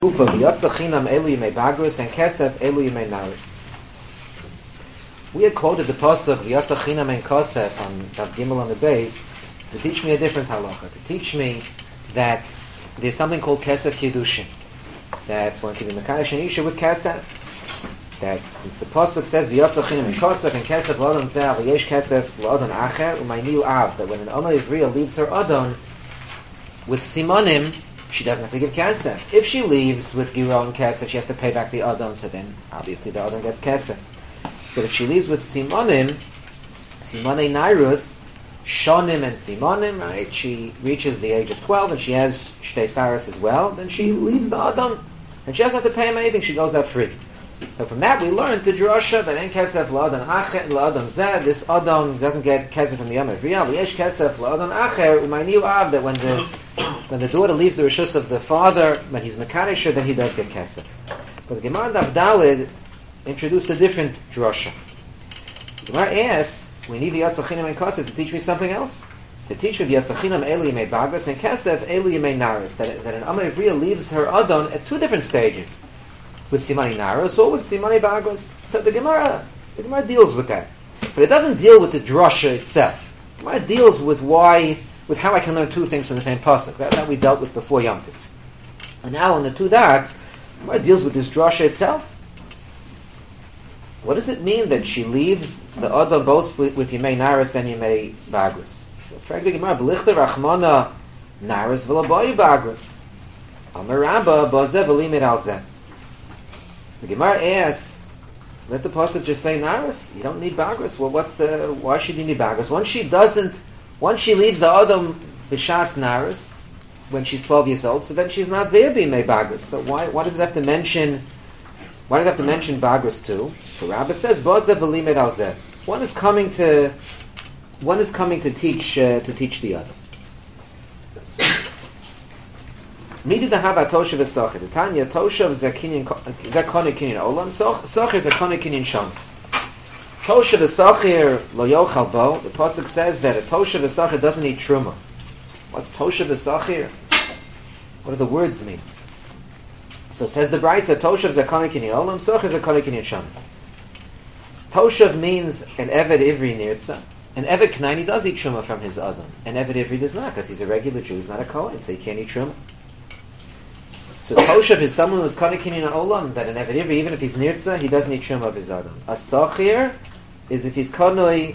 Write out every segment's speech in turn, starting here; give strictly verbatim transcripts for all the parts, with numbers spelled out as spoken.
Ufa v'yotza chinam elu yimei bagrus and kesef elu yimei naris. We had quoted the pasuk v'yotza chinam and kesef on Tav Gimel on the base to teach me a different halacha, to teach me that there's something called kesef kiddushin, that one can be mekadosh an isha with kesef, that since the pasuk says v'yotza chinam and kesef and kesef l'adon zeh v'yesh kesef l'adon acher u'mayniu av, that when an Oma Ivriya leaves her adon with simonim, she doesn't have to give kesef. If she leaves with Giro and kesef, she has to pay back the adon, so then obviously the adon gets kesef. But if she leaves with simonim, simonei nairus, shonim and simonim, right, she reaches the age of twelve and she has shtei saras as well, then she leaves the adon. And she doesn't have to pay him anything, she goes out free. So from that we learned the drasha that en kesef l'adon acher, l'adon zeh, this adon doesn't get kesef from the Yom Ivriya, v'yesh kesef l'adon acher, u'mayniu av, that when the when the daughter leaves the rishus of the father, when he's mekadosh, then he does get kesef. But the Gemara Daf Daled introduced a different drasha. The Gemara asks, we need the Yatzachinam and Kesef to teach me something else. To teach me the Yatzachinam Eli Yimei Bagras and Kesef Eli Yimei Naris. That, that an Amma Ivriya leaves her Adon at two different stages. With Simani Naris or with Simani Bagras. So the Gemara, the Gemara deals with that. But it doesn't deal with the drasha itself. The Gemara deals with why, with how I can learn two things from the same pasuk. That, that we dealt with before Yom Tov. And now on the two dots, the Gemara deals with this drasha itself. What does it mean that she leaves the Adon both with, with Yimei Naris and Yimei Bagras? So, frankly, Gemara, B'lichter Rachmana Naris v'laboy Bagras. Amar Rabba b'azeh v'limid al zeh. The Gemara asks, let the pasuk just say Naris. You don't need Bagras. Well, what? Uh, why should you need Bagras? Once she doesn't, once she leaves the Adon b'shas Naris, when she's twelve years old, so then she's not there being Yimei Bagras. So why? Why does it have to mention? Why does it have to mention Bagras too? So Rabbah says, "Bozeh v'limed al zeh." One is coming to, one is coming to teach uh, to teach the other. Midi dahava toshav v'socher. The Tanya toshav zekinin zekone kinin olam. Socher zekone kinin sham. Toshav v'socher lo yochal bo. The pasuk says that a toshav v'socher doesn't eat truma. What's toshav v'socher? What do the words mean? So says the Brayso, Toshav zekone kinin olam. Socher zekone kinin sham. Toshav means an Eved Ivri Nirtza. An Eved Knaini does eat Truma from his Adon. An Eved Ivri does not, because he's a regular Jew, he's not a Kohen, so he can't eat Truma. So Toshav is someone who's Kone Kinyan Olam, that an Eved Ivri, even if he's Nirtza, he doesn't eat Truma of his Adon. A Sochir is if he's Konoi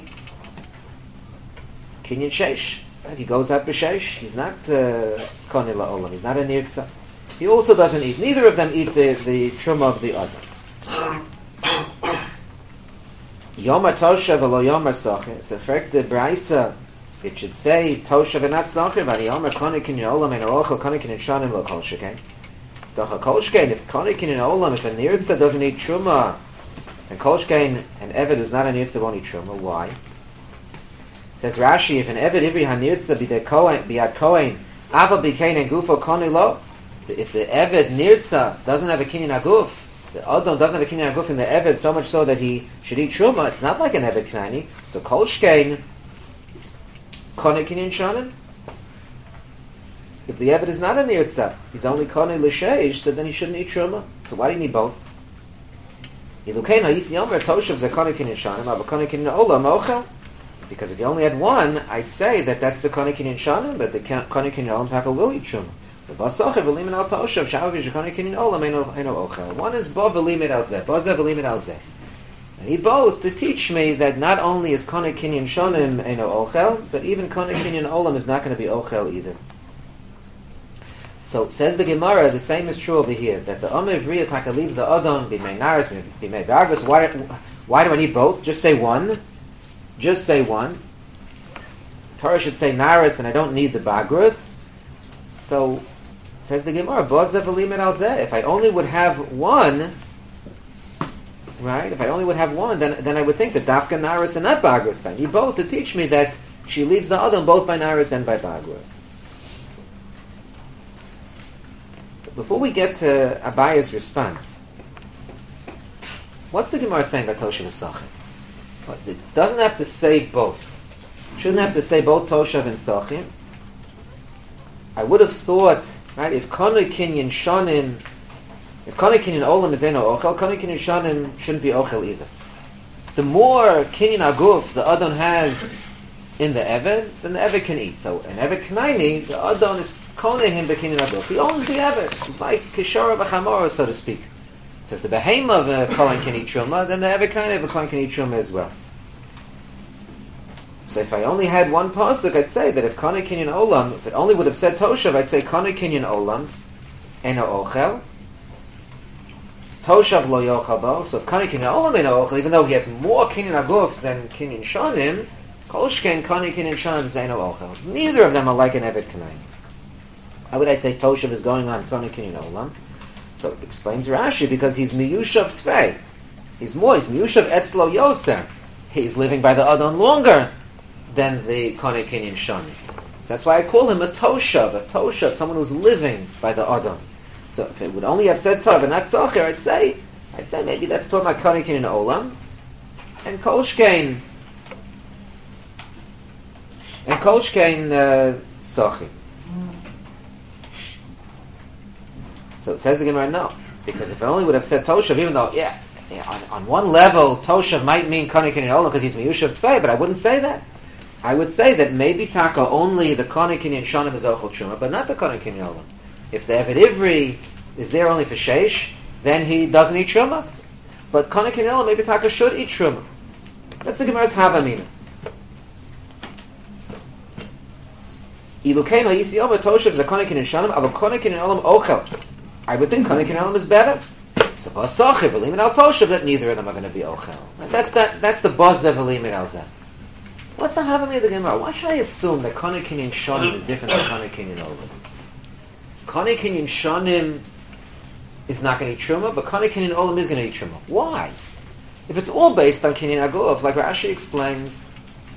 Kinyan Sheish. Right? He goes out b'Sheish, he's not uh, Konoi La'olam, he's not a Nirtza. He also doesn't eat, neither of them eat the, the Truma of the Adon. Yoma Toshav v'lo Yoma Socher. So, in fact, the Brayso, it should say Toshav and not Socher, but Yoma Kone Kinyan Olam and Orochel Kone Kinyan Shanim lo Kol Sheken. It's doch a Kol Sheken. If Kone Kinyan Olam, if a Nirtza doesn't eat Truma, and Kol Sheken, an Eved who's not a Nirtza won't eat Truma. Why? Says Rashi, if an Eved Ivri HaNirtza b'yad Kohen, b'yad Kohen, Aval b'kein and Gufo Kone lo, if the Eved Nirtza doesn't have a Kinyan Aguf, the Adon doesn't have a Kinyan Aguf in the Eved, so much so that he should eat Truma. It's not like an Eved Knani. So Kol Shkein, Kone Kinyan Shanim. If the Eved is not a Nirtza, he's only Kone L'Sheish, so then he shouldn't eat Truma. So why do you need both? Ilukein ha'is yomer toshav ze Kone Kinyan Shanim, aber Kone Kinyan Olam ochel. Because if you only had one, I'd say that that's the Kone Kinyan Shanim, but the Kone Kinyan Olam Taka will eat Truma. So basocher v'limin al toshav sha'av yishkone kinyan olam eino ochel. One is bo v'limin al zeh, boze v'limin al zeh. And he both to teach me that not only is kone kinyan shonim eino ochel, but even kone kinyan olam is not going to be ochel either. So says the Gemara, the same is true over here, that the Amma Ivriya taka leaves the Adon b'mei naris b'mei bagras. Why, why do I need both? Just say one. Just say one. Torah should say naris, and I don't need the bagras. So says the Gemara, Bozeh v'limed al zeh. If I only would have one, right? If I only would have one, then then I would think that Dafka Naris and not Bagras. I need both to teach me that she leaves the Adon both by Naris and by Bagras. Before we get to Abaya's response, what's the Gemara saying about Toshav v'Socher? It doesn't have to say both. It shouldn't have to say both Toshav and Socher. I would have thought, right, if Kone Kinyan Shonim If Kone Kinyan Olam is Eino Ochel, Kone Kinyan Shanim shouldn't be Ochel either. The more Kinyan Aguf the Adon has in the Eved, then the Eved can eat. So an Eved Knaini, the Adon is Kone him the Kinyan Aguf. He owns the Eved. It's like Kishara B'Chamora, so to speak. So if the Behemoth of a Kohen can eat Truma, then the Eved Knaini of a Kohen can eat Truma as well. So if I only had one pasuk, I'd say that if Kone Kinyan Olam, if it only would have said Toshav, I'd say Kone Kinyan Olam, Eno Ochel, Toshav Lo Yochel Bo. So if Kone Kinyan Olam Eno Ochel, even though he has more Kinyan Aguf than Kinyan Shanim, Kol Shken Kone Kinyan Shanim Zeno Ochel. Neither of them are like an Eved Knaini. How would I say Toshav is going on Kone Kinyan Olam? So it explains Rashi, because he's Miyushav Tvei. He's more, he's Miyushav Etzlo Yoser. He's living by the Adon longer than the Kone Kinyan Shanim. That's why I call him a Toshav, a Toshav, someone who's living by the Adon. So if it would only have said Tov and not Socher, I'd say, I'd say maybe that's talking about Kone Kinyan Olam, and Kol Shkein, and Kol Shkein uh, Sochi. So it says the Gemara, no, because if it only would have said Toshav, even though, yeah, yeah on, on one level, Toshav might mean Kone Kinyan Olam because he's Miyushav Tvei, but I wouldn't say that. I would say that maybe Taka only the Kone Kinyan Shanim is Ochel Truma, but not the Kone Kinyan Olam. If the Eved Ivri is there only for Sheish, then he doesn't eat Truma. But Kone Kinyan Olam, maybe Taka should eat Truma. That's the Gemara's Havamina. Ilukein ha'yisi over Toshav is a Kone Kinyan Shanim, aber Kone Kinyan Olam Ochel. I would think Kone Kinyan Olam is better. So Basachiv, Elim al Toshav, that neither of them are going to be Ochel. That's that. That's the buzz of Elim al Zeh. What's the Havamina of the Gemara? Why should I assume that Kone Kinyan Shanim is different than Kone Kinyan Olam? Kone Kinyan Shanim is not going to eat Truma, but Kone Kinyan Olam is going to eat Truma. Why? If it's all based on Kinyan Aguf, like Rashi explains,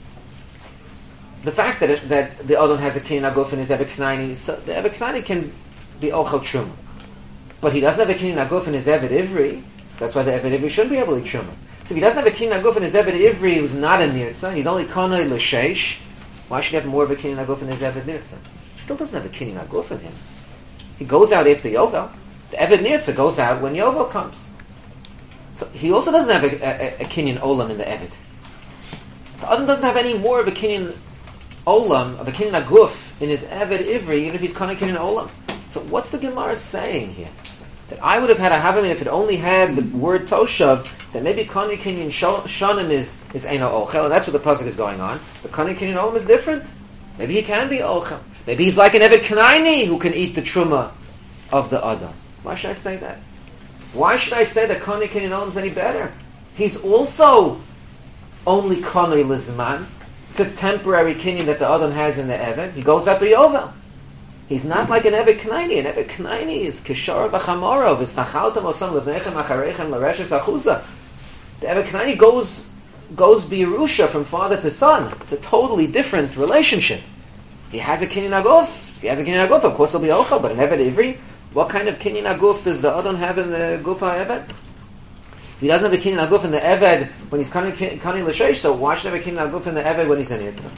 the fact that it, that the Adon has a Kinyan Aguf in his Eved Knaini, so the Eved Knaini can be Ochel Truma. But he doesn't have a Kinyan Aguf in his Eved Ivri, so that's why the Eved Ivri shouldn't be able to eat Truma. So if he doesn't have a Kinyan Aguf in his Eved Ivri, who's not a Nirtza, he's only Konei L'Sheish, why should he have more of a Kinyan Aguf in his Eved Nirtza? He still doesn't have a Kinyan Aguf in him. He goes out after Yovel. The Eved Nirtza goes out when Yovel comes. So he also doesn't have a, a, a Kinyan Olam in the Eved. The Adam doesn't have any more of a Kinyan Olam, of a Kinyan Aguf in his Eved Ivri, even if he's Konei Kinyan Olam. So what's the Gemara saying here? That I would have had a Havamina if it only had the word Toshav, that maybe Kone Kinyan Shanim is, is Eino Ochel, and that's what the pasuk is going on. But Kone Kinyan Olam is different. Maybe he can be Ochel. Maybe he's like an Eved Knaini who can eat the Truma of the Adam. Why should I say that? Why should I say that Kone Kinyan Olam is any better? He's also only Kone Lizman. It's a temporary Kinyan that the Adam has in the Eved. He goes up a Yovel. He's not like an Eved Knaini. An Eved Knaini is Kishara B'Chamora, V'Snachaltem Osam Levnechem Acharechem L'Reshes Achuza. The Eved Knaini goes goes B'Yerusha from father to son. It's a totally different relationship. He has a Kinyan Aguf. If he has a Kinyan Aguf, of course he'll be Ochel. But an Eved Ivri, what kind of Kinyan Aguf does the Adon have in the Gufa Eved? If he doesn't have a Kinyan Aguf in the Eved when he's Kani L'Sheish, so why should he have a Kinyan Aguf in the Eved when he's in Yitzhak?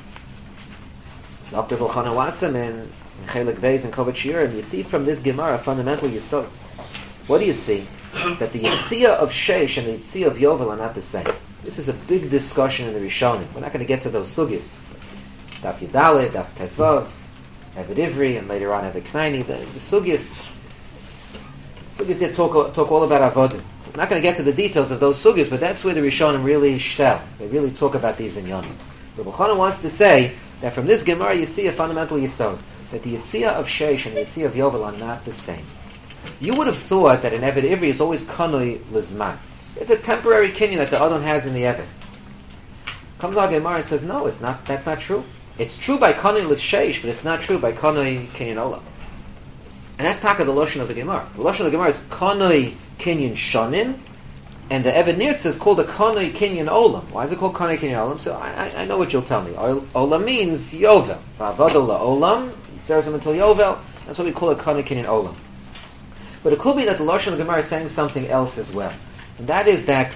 So Doctor Volchana Wasim in Chelik Beis and Kovet Shir, and you see from this Gemara fundamental Yisod. What do you see? That the Yitzia of Sheish and the Yitzia of Yovel are not the same. This is a big discussion in the Rishonim. We're not going to get to those sugis. Daf Yudalid, Daf Tezvav, Eved Ivri, and later on Eved Knaini. The, the sugis, sugis they talk, talk all about Avodim. We're not going to get to the details of those sugis, but that's where the Rishonim really shtel. They really talk about these in Yonim. Rabbi Chana wants to say that from this Gemara you see a fundamental Yisod. That the Yitzia of Sheish and the Yitzia of Yovel are not the same. You would have thought that an Eved Ivri is always Kanoi Lizman. It's a temporary Kinyan that the Adon has in the Eved. Comes our Gemara and says, no, it's not. That's not true. It's true by Kanoi L'Sheish, but it's not true by Kanoi Kinyan Olam. And that's taka the Lashon of the Gemara. The Lashon of the Gemara is Kanoi Kinyan Shanim, and the Eved Nirtz is called a Kanoi Kinyan Olam. Why is it called Kanoi Kinyan Olam? So I, I, I know what you'll tell me. Olam means Yovel. V'avado la'olam. Serves him until Yovel. That's what we call a Kanoi Kinyan Olam. But it could be that the Lashon of the Gemara is saying something else as well. And that is that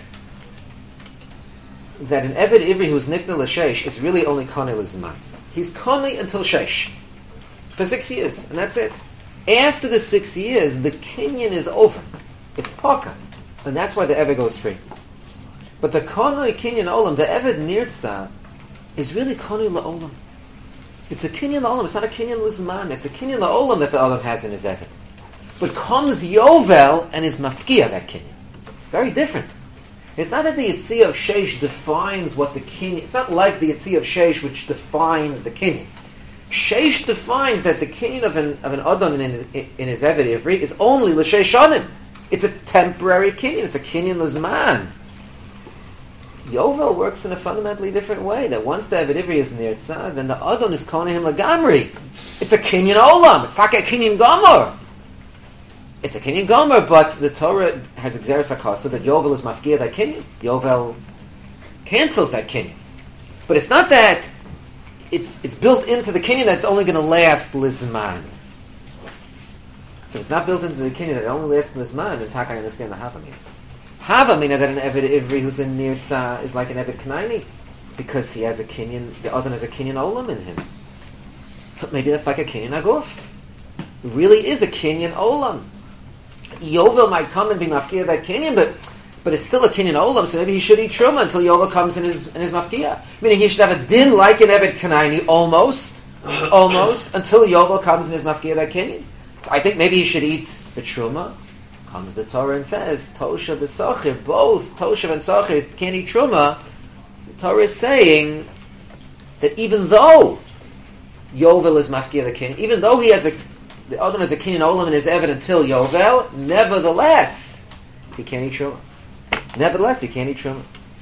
that an Eved Ivri who's Nikna L'Sheish is really only Kanoi L'Zman. He's Kanoi until Sheish. For six years. And that's it. After the six years, the Kinyan is over. It's poka. And that's why the Eved goes free. But the Konoi Kinyan Olam, the Eved Nirtza, is really Konoi La'olam. It's a Kinyan La'olam. It's not a Kinyan Lizman. It's a Kinyan La'olam that the Olam has in his Eved. But comes Yovel and is Mafkia that Kinyan. Very different. It's not that the Yitzhak of Sheish defines what the Kinyan... It's not like the Yitzhak of Sheish which defines the Kinyan. Sheish defines that the Kinyan of an, of an Adon in, in, in his Eved Ivri is only L'Sheish Shanim. It's a temporary Kinyan. It's a Kinyan L'Zman. Yovel works in a fundamentally different way. That once the Eved Ivri is Nirtza, then the Adon is Konehim Lagamri. It's a Kinyan Olam. It's not a Kinyan Gomer. It's a Kinyan Gomer, but the Torah has Exeris HaKasa that Yovel is Mafkia that Kinyan. Yovel cancels that Kinyan. But it's not that it's it's built into the Kinyan that's only going to last Lizman. So it's not built into the Kinyan that it only lasts Lizman, then Tak I understand the Havamina. Havamina that an Eved Ivri who's in Nirtza is like an Eved Knaini, because he has a Kinyan, the other has a Kinyan Olam in him. So maybe that's like a Kinyan Aguf. It really is a Kinyan Olam. Yovel might come and be mafkia that Kinyan, but but it's still a Kinyan Olam, so maybe he should eat Truma until Yovel comes in his in his mafkia. Meaning he should have a din like an Eved Kanaini, almost, almost, until Yovel comes in his mafkia that Kinyan. So I think maybe he should eat the Truma. Comes the Torah and says, Toshav and Sochir, both Toshav and Sochir can't eat Truma. The Torah is saying that even though Yovel is mafkia the Kinyan, even though he has a the Adon has a Kinyan Olam in his Eved until Yovel, nevertheless, he can't eat Truma. Nevertheless, he can't eat Truma.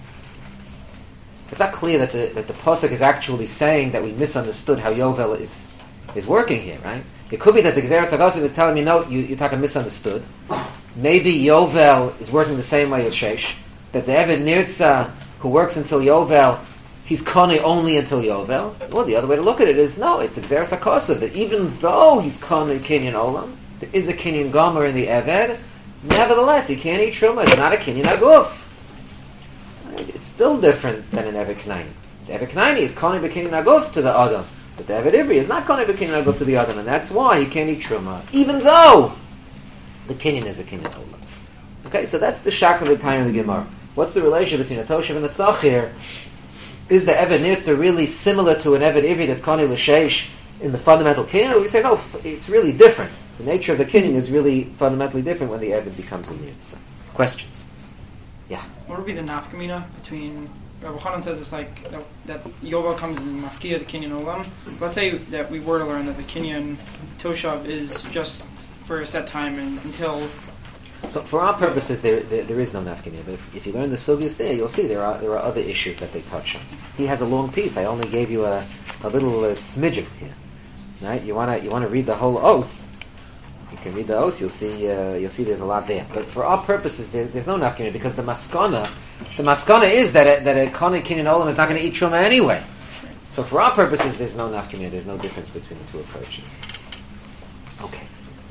It's not clear that the that the Pasuk is actually saying that we misunderstood how Yovel is is working here, right? It could be that the Gezeres HaKosav is telling me, no, you, you talking misunderstood. Maybe Yovel is working the same way as Sheish. That the Eved Nirtza, who works until Yovel, he's Konei only until Yovel. Well, the other way to look at it is, no, it's Exeris HaKosav, that even though he's Konei Kinyan Olam, there is a Kinyan Gomer in the Eved, nevertheless, he can't eat Truma. It's not a Kinyan Aguf. Right? It's still different than an Eved Knaini. The Eved Knaini is Konei B'Kinyan Aguf to the Adam, but the Eved Ivri is not Konei B'Kinyan Aguf to the Adam, and that's why he can't eat Truma, even though the Kinyan is a Kinyan Olam. Okay, so that's the Shak of the time of the Gemara. What's the relation between a Toshav and a Sachir? Is the Eved Nirtza really similar to an Eved Ivri that's Konei L'Sheish in the fundamental Kinyan? Or we say, no, it's really different. The nature of the Kinyan is really fundamentally different when the Eved becomes a Nirtza. Questions? Yeah? What would be the nafkamina between... Rabbi Chanan says it's like that, that Yovel comes in Mafkia, the Kinyan Olam. Let's say that we were to learn that the Kinyan Toshav is just for a set time and until... So for our purposes, there there, there is no nafkamina. But if, if you learn the sugyas there, you'll see there are there are other issues that they touch on. He has a long piece. I only gave you a, a little uh, smidgen here. Right? You wanna you wanna read the whole os. You can read the os. You'll see uh, you'll see there's a lot there. But for our purposes, there, there's no nafkamina because the maskana the maskana is that a, that a Konei Kinyan Olam is not going to eat Truma anyway. So for our purposes, there's no nafkamina. There's no difference between the two approaches. Okay.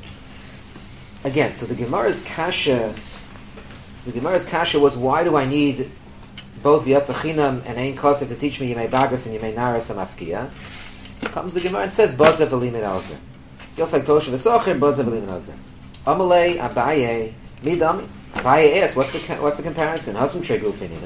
Again, so the Gemara's kasha, the Gemara's kasha was, why do I need both V'yatzah and Ein Kosef to teach me Yemei Bagras and Yemei Naras and Mafkia? Comes the Gemara and says, Baza v'limin alzeh. Just like Tosha v'socher, Baza v'limin alzeh. Amalei, Abaye, Midami. Abaye asks, what's the, what's the comparison? Hasam Tregu Finina.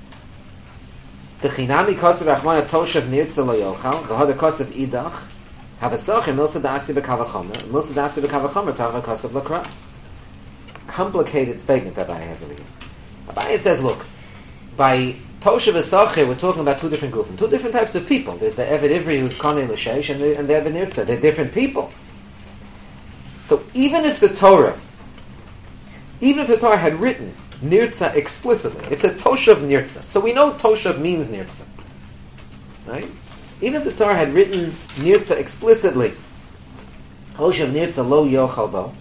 The Chinami Kosef Rachmana Toshav Nirtza Lo Yochal, the Hoder Kosef Idach, Havasocher Milsa Dasi B'Kavachomer, Milsa Dasi B'Kavachomer Tava Kosef Lakra. Complicated statement that Abaye has over here. Abaye says, look, by Toshav V'Socher, we're talking about two different gufim, two different types of people. There's the Eved Ivri who's Konei L'Sheish, and the, and the Eved Nirtza. They're different people. So even if the Torah, even if the Torah had written Nirtza explicitly, it's a Toshav Nirtza. So we know Toshav means Nirtza. Right? Even if the Torah had written Nirtza explicitly, Toshav Nirtza Lo Yochal Bo,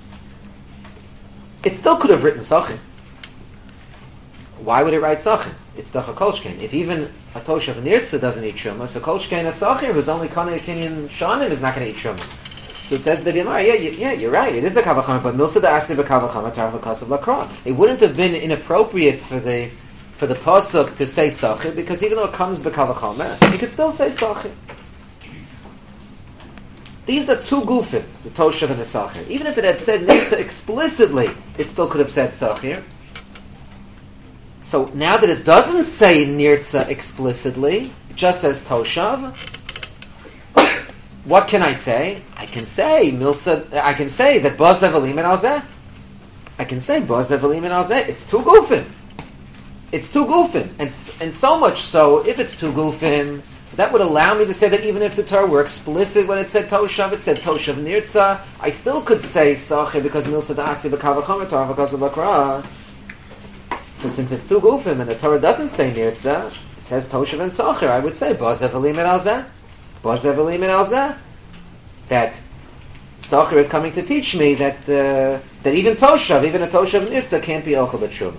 it still could have written Sachin. Why would it write Sachin? It's Dacha Kolshkein. If even a Toshav Nirtza doesn't eat Shumah, so Kolshkein a Sachir who's only Konei Kinyan Shanim is not going to eat Shumah. So it says the Gemara, yeah, yeah, you're right. It is a kavachamer, but milsa da'asi b'kavachamer tarv l'kasav l'kra. It wouldn't have been inappropriate for the for the pasuk to say sachir, because even though it comes b'kavachamer, it could still say sachir. These are two gufim, the Toshav and the Sachir. Even if it had said Nirtza explicitly, it still could have said Sachir. So now that it doesn't say Nirtza explicitly, it just says Toshav, what can I say? I can say Milsa. I can say that Bazev Elim and Alzeh. I can say Bazev Elim and Alzeh. It's two gufim. It's two gufim, and and so much so, if it's two gufim, so that would allow me to say that even if the Torah were explicit when it said Toshav, it said Toshav Nirtza, I still could say Sachir because Milsa Da'asi B'Kal V'Chomer Torah because of Lakra. So since it's two gufim and the Torah doesn't say Nirtza, it says Toshav and Sachir, I would say Bazev Elim and Alzeh. Bazev Elim and Alzeh. That Sachir is coming to teach me that uh, that even Toshav, even a Toshav Nirtza can't be Ochel B'Tshuvah.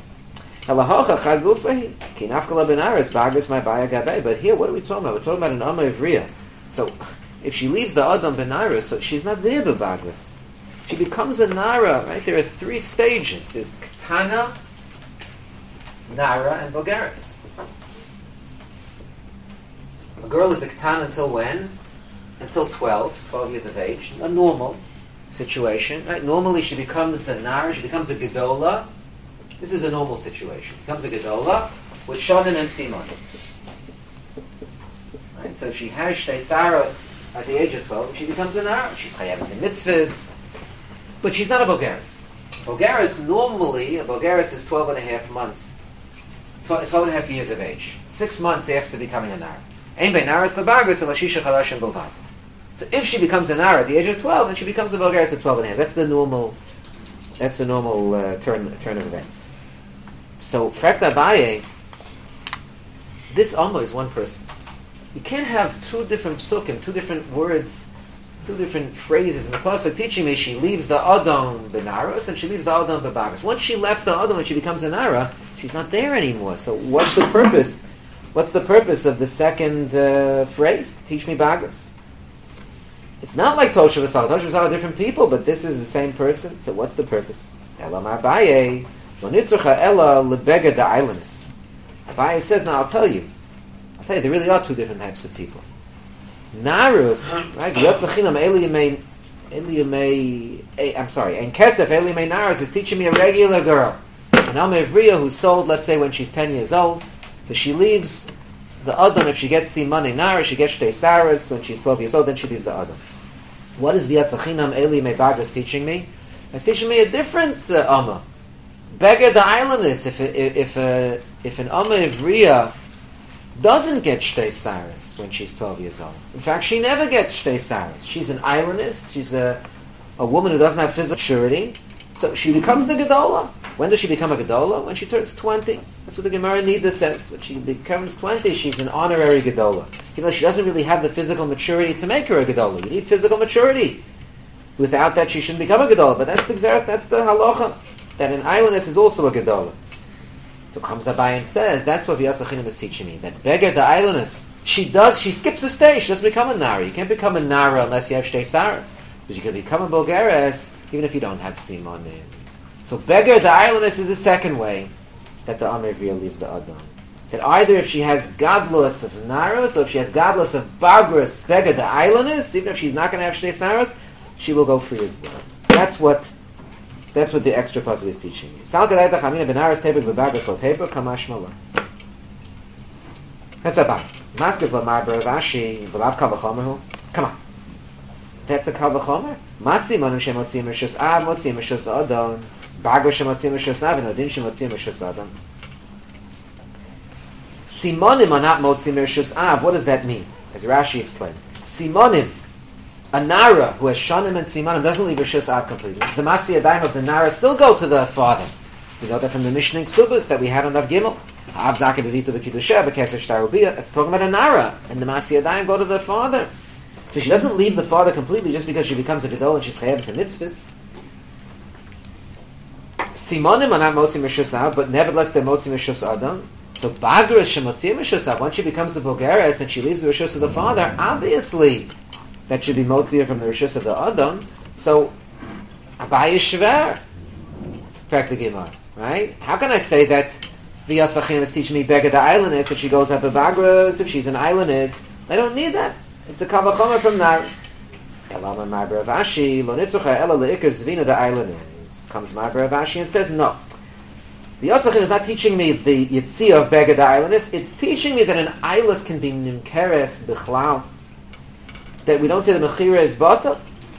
But here, what are we talking about? We're talking about an Amma Ivriya. So, if she leaves the Adam Benaira, so she's not there B'Bagris. She becomes a Nara, right? There are three stages. There's Ketana, Nara, and Bogaris. A girl is a Ketana until when? Until twelve, twelve years of age. A normal situation, right? Normally she becomes a Nara, she becomes a Gedola. This is a normal situation. She becomes a Gedola with Shonim and Simon. Right? So she has Shtei Saros at the age of twelve, she becomes a Nara. She's Chayavis in mitzvahs, but she's not a Bogaris. Bogaris, normally, a Bogaris is twelve and a half months, twelve and a half years of age. Six months after becoming a Nara. Ein bein Naras leBagris elashisha chadashim bilvad. So if she becomes a Nara at the age of twelve, then she becomes a Bogaris at twelve and a half. That's the normal, that's the normal uh, turn, turn of events. So, Frekta Abaye, this Amma is one person. You can't have two different psukim, two different words, two different phrases in the pasuk teaching me she leaves the Adam Benaros and she leaves the Adam Bebagris. Once she left the Adam and she becomes a Nara, she's not there anymore. So what's the purpose? What's the purpose of the second uh, phrase? Teach me Bagris. It's not like Toshav V'Sal. Toshav V'Sal are different people, but this is the same person. So what's the purpose? Elam Abaye. Abaye says, now I'll tell you. I'll tell you, there really are two different types of people. Narus, right? I'm sorry, and Kesef Elimei Narus is teaching me a regular girl. An Amevriya who's sold, let's say, when she's ten years old. So she leaves the Adam, if she gets Simane Narus, she gets Shtei Saras. When she's twelve years old, then she leaves the Adam. What is V'yatzachinam Elimei Bagras teaching me? It's teaching me a different uh, Amma. Beggar the islandess, if if if, uh, if an Amma Ivriya doesn't get Shtei Saras when she's twelve years old. In fact, she never gets Shtei Saras. She's an islandess. She's a a woman who doesn't have physical maturity. So she becomes a Gedola. When does she become a Gedola? When she turns twenty. That's what the Gemara Nida says. When she becomes twenty, she's an honorary Gedola. Even though she doesn't really have the physical maturity to make her a Gedola. You need physical maturity. Without that, she shouldn't become a Gedola. But that's the that's the halacha. That an islandess is also a Gedola. So comes Abaye and says, that's what V'yatzachinam is teaching me. That beggar the islandess, she does, she skips a stage. She doesn't become a Nara. You can't become a Nara unless you have Shtei Saras. But you can become a Bogeres even if you don't have Simonim. So beggar the islandess is the second way that the Amevriya leaves the Adam. That either if she has Gadlus of Naras or if she has Gadlus of Bagras, beggar the islandess, even if she's not going to have Shtei Saras, she will go free as well. That's what That's what the extra puzzle is teaching you. That's about Come on. That's a Kavachomer. Masi Manu Shemotzim Rishus Av, Motzim Rishus Adon, Bago Shemotzim Rishus Av, and Odin Shemotzim Rishus Adon. Simonim are not Motzim Rishus Av. What does that mean? As Rashi explains. Simonim, a Nara who has Shanim and Simonim doesn't leave Rishus Av completely. The Masi Adayim of the Nara still go to the father. We know that from the Mishnah in Ksubas that we had on Av Gimel. Av Zaka Bevita B'Kiddusha B'Keser Shtarubiyah. It's talking about a Nara. And the Masi Adayim go to the father. So she doesn't leave the father completely just because she becomes a Gedol and she's Chayavs and Mitzvahs. Simonim are not Motzim Rishus Av, but nevertheless they're Motzim Rishus Adam. So Bagras Shemotzim Rishus Av, once she becomes the Bogeres and she leaves the Rishus of the father, obviously that should be Motzim from the Rishus of the Adam. So Abaye Shver, practically more, right? How can I say that the Yatzachim is teaching me Beggar the islandess that she goes up a Bagras if she's an islandess? I don't need that. It's a Kavachomer from Naris. Elama my Rav Ashi lo nitzucha ela leikar zvina da eilanis. Comes my Rav Ashi and says no. The Yotzachin is not teaching me the Yitzia of Beged Eilanis. It's teaching me that an Eilis can be Nimkeres B'chlal. That we don't say the Mechira is Bata.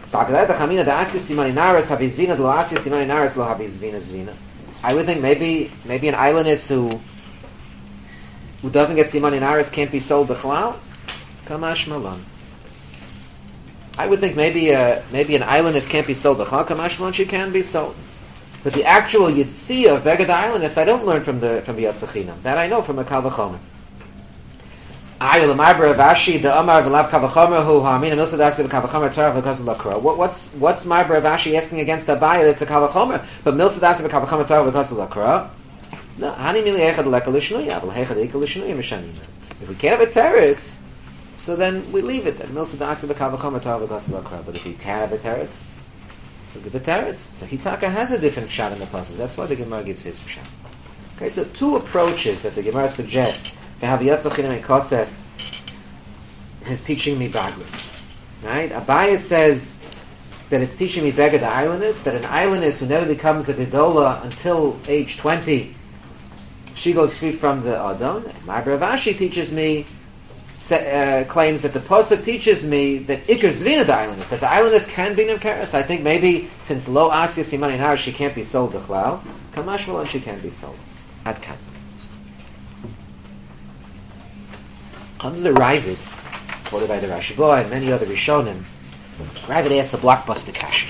I would think maybe maybe an Eilanis who who doesn't get Simani Naris can't be sold B'chlal. Kamash Malon. I would think maybe uh, maybe an Eilanis can't be sold B'chlal. Kamash Malon, she can be sold. But the actual Yitzia of Beged Eilanis, I don't learn from the from the Yotzachinam. That I know from the Kal V'chomer. Ayul Amar Vashi the Amar V'lav Kal V'chomer Hu Ha'amina Milsa Dasi V'Kal V'chomer Torah V'Kaz L'Kra. What what's what's my Vashi asking against the Abaya that's a Kal V'chomer, but Milsa Dasi V'Kal V'chomer Torah V'Kaz L'Kra? No, Hani Mili Echad L'Eka L'Shnuya V'L Hechad L'Eka L'Shnuya Mishanina. If we can't have a teretz, so then we leave it. Then Milsa Dasi V'Kal V'chomer Torah V'Kaz L'Kra. But if we can't have a teretz, so give the teretz. So Hitaka has a different pshat in the pasuk. That's why the Gemara gives his pshat. Okay, so two approaches that the Gemara suggests to have Yotzachin and Kosef is teaching me Baglis. Right? Abaya says that it's teaching me Beged Eilanis, that an Eilanis who never becomes a Gedola until age twenty, she goes free from the Adon. My Rav Ashi teaches me, Uh, claims that the Pasuk teaches me that Iker Zvina the Eilanis, that the Eilanis can be Nimkeres. I think maybe since Lo Asya Simani Nar she can't be sold B'chlal, Kamash Malon she can be sold. Ad Kan. Comes the Ravid, quoted by the Rashba and many other Rishonim. Ravid asks a blockbuster kasha.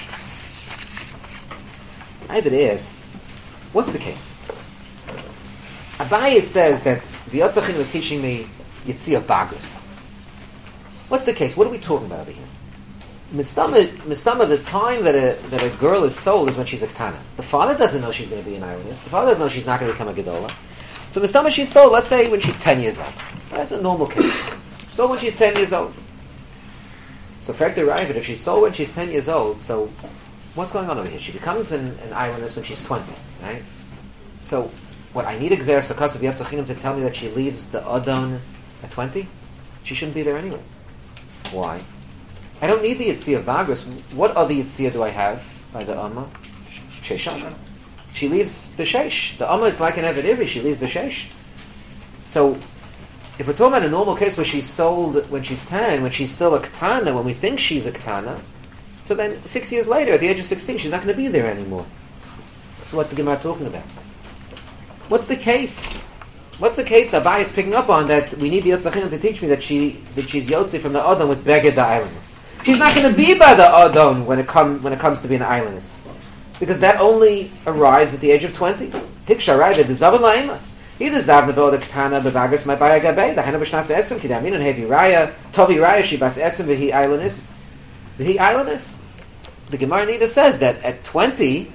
Ravid asks, what's the case? Abaye says that the Yotzachin was teaching me Yitzia of Bagus. What's the case? What are we talking about over here? Mistama, Mistama, the time that a that a girl is sold is when she's a Ketana. The father doesn't know she's going to be an Eilanis. The father doesn't know she's not going to become a Gedola. So Mistama, she's sold, let's say, when she's ten years old. That's a normal case. So when she's ten years old. So for the Ravid, if she's sold when she's ten years old, so what's going on over here? She becomes an, an Eilanis when she's twenty, right? So what, I need Exeris Akas of Yotzachinim to tell me that she leaves the Adon at twenty? She shouldn't be there anyway. Why? I don't need the Yitzia of Bagros. What other Yitzia do I have by the Amma? Sheshan. She leaves B'Shesh. The Amma is like an Eved Ivri. She leaves B'Shesh. So, if we're talking about a normal case where she's sold when she's ten, when she's still a Ketana, when we think she's a Ketana, so then six years later, at the age of sixteen, she's not going to be there anymore. So what's the Gemara talking about? What's the case? What's the case Abai is picking up on that we need the Yotzachin to teach me that she that she's Yotzi from the Adon with Beged the Eilanis? She's not going to be by the Adon when it comes when it comes to being an Eilanis, because that only arrives at the age of twenty. Hiksharai the Zavan Laimas. Either Zavna Bo the Ketana Bebagris my Baya Gabe the Hana B'Shnas Etzim Kidamin and Hevi Raya Tovi Raya she Bas Etzim V'Hi Eilanis V'Hi Eilanis. The Gemara neither says that at twenty,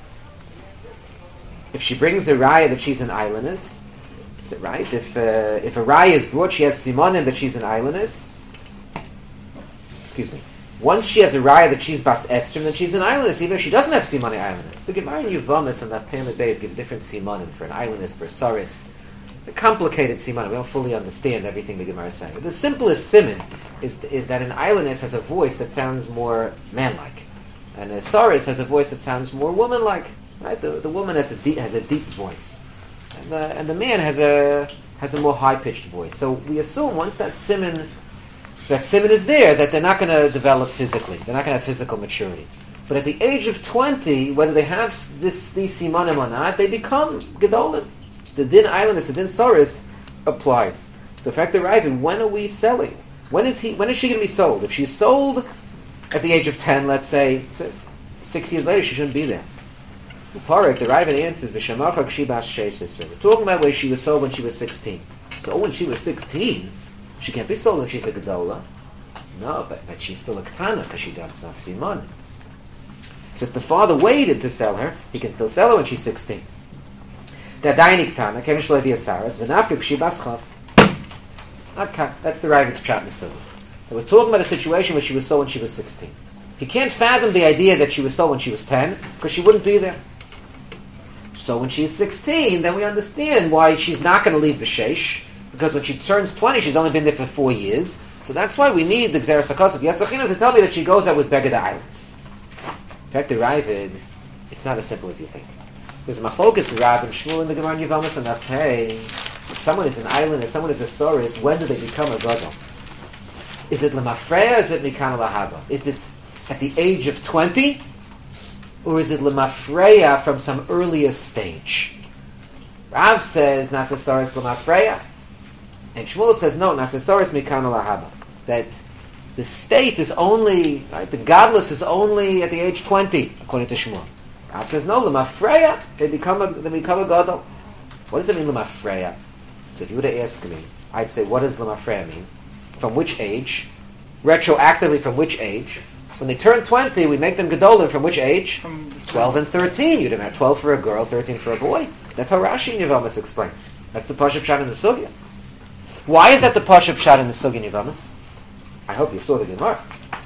if she brings a Raya that she's an Eilanis. Right? If uh, if a raya is brought, she has simonim that she's an Eilanis. Excuse me. Once she has a raya that she's bas estrim, then she's an Eilanis, even if she doesn't have simoni Eilanis. The Gemara in Yuvamis on that Pamid Beis gives different simonim for an Eilanis, for a Saris. The complicated simonim. We don't fully understand everything the Gemara is saying. The simplest simon is is that an Eilanis has a voice that sounds more man-like, and a Saris has a voice that sounds more woman-like. Right? The the woman has a deep, has a deep voice. And the, and the man has a has a more high pitched voice. So we assume once that simon that simon is there, that they're not going to develop physically. They're not going to have physical maturity. But at the age of twenty, whether they have this these simanim or not, they become gedolim. The din Eilanis, the din Saris applies. So, in fact, the Ravid, when are we selling? When is he? When is she going to be sold? If she's sold at the age of ten, let's say, so six years later, she shouldn't be there. The Parek, the Ravid answers, "V'shamachak shibas sheisesra." We're talking about where she was sold when she was sixteen. So when she was sixteen, she can't be sold when she's a gedola. No, but, but she's still a ketana because she doesn't have siman. So if the father waited to sell her, he can still sell her when she's sixteen. That's the Ravid's pshat Nesilah. We're talking about a situation where she was sold when she was sixteen. He can't fathom the idea that she was sold when she was ten, because she wouldn't be there. So when she's sixteen, then we understand why she's not going to leave B'Sheish, because when she turns twenty, she's only been there for four years. So that's why we need the Gzeres HaKosef Yatzachina to tell me that she goes out with Beged Islands. In fact, the Ravid, it's not as simple as you think. There's a Machlokas Rab and Shmuel in the Gemara Yevamos and Hey, if someone is an island, if someone is a Soros, when do they become a Gadol? Is it Lemafreya or is it Mikan Lahaba? Is it at the age of twenty? Or is it Lemafreya from some earlier stage? Rav says Nasasaris Lemafreya. And Shmuel says no, Nasasaris Mikan Lahaba. That the state is only, right, the godless is only at the age twenty, according to Shmuel. Rav says no, Lemafreya, they become a, they become a Gadol. What does it mean, Lemafreya? So if you were to ask me, I'd say, what does Lemafreya mean? From which age? Retroactively from which age? When they turn twenty, we make them Gedolim from which age? From twelve and thirteen. You'd have twelve for a girl, thirteen for a boy. That's how Rashi in Yevamos explains. That's the Pashup Pshat in the Sugya. Why is that the Pashup Pshat in the Sugya in Yevamos? I hope you saw the Gemara.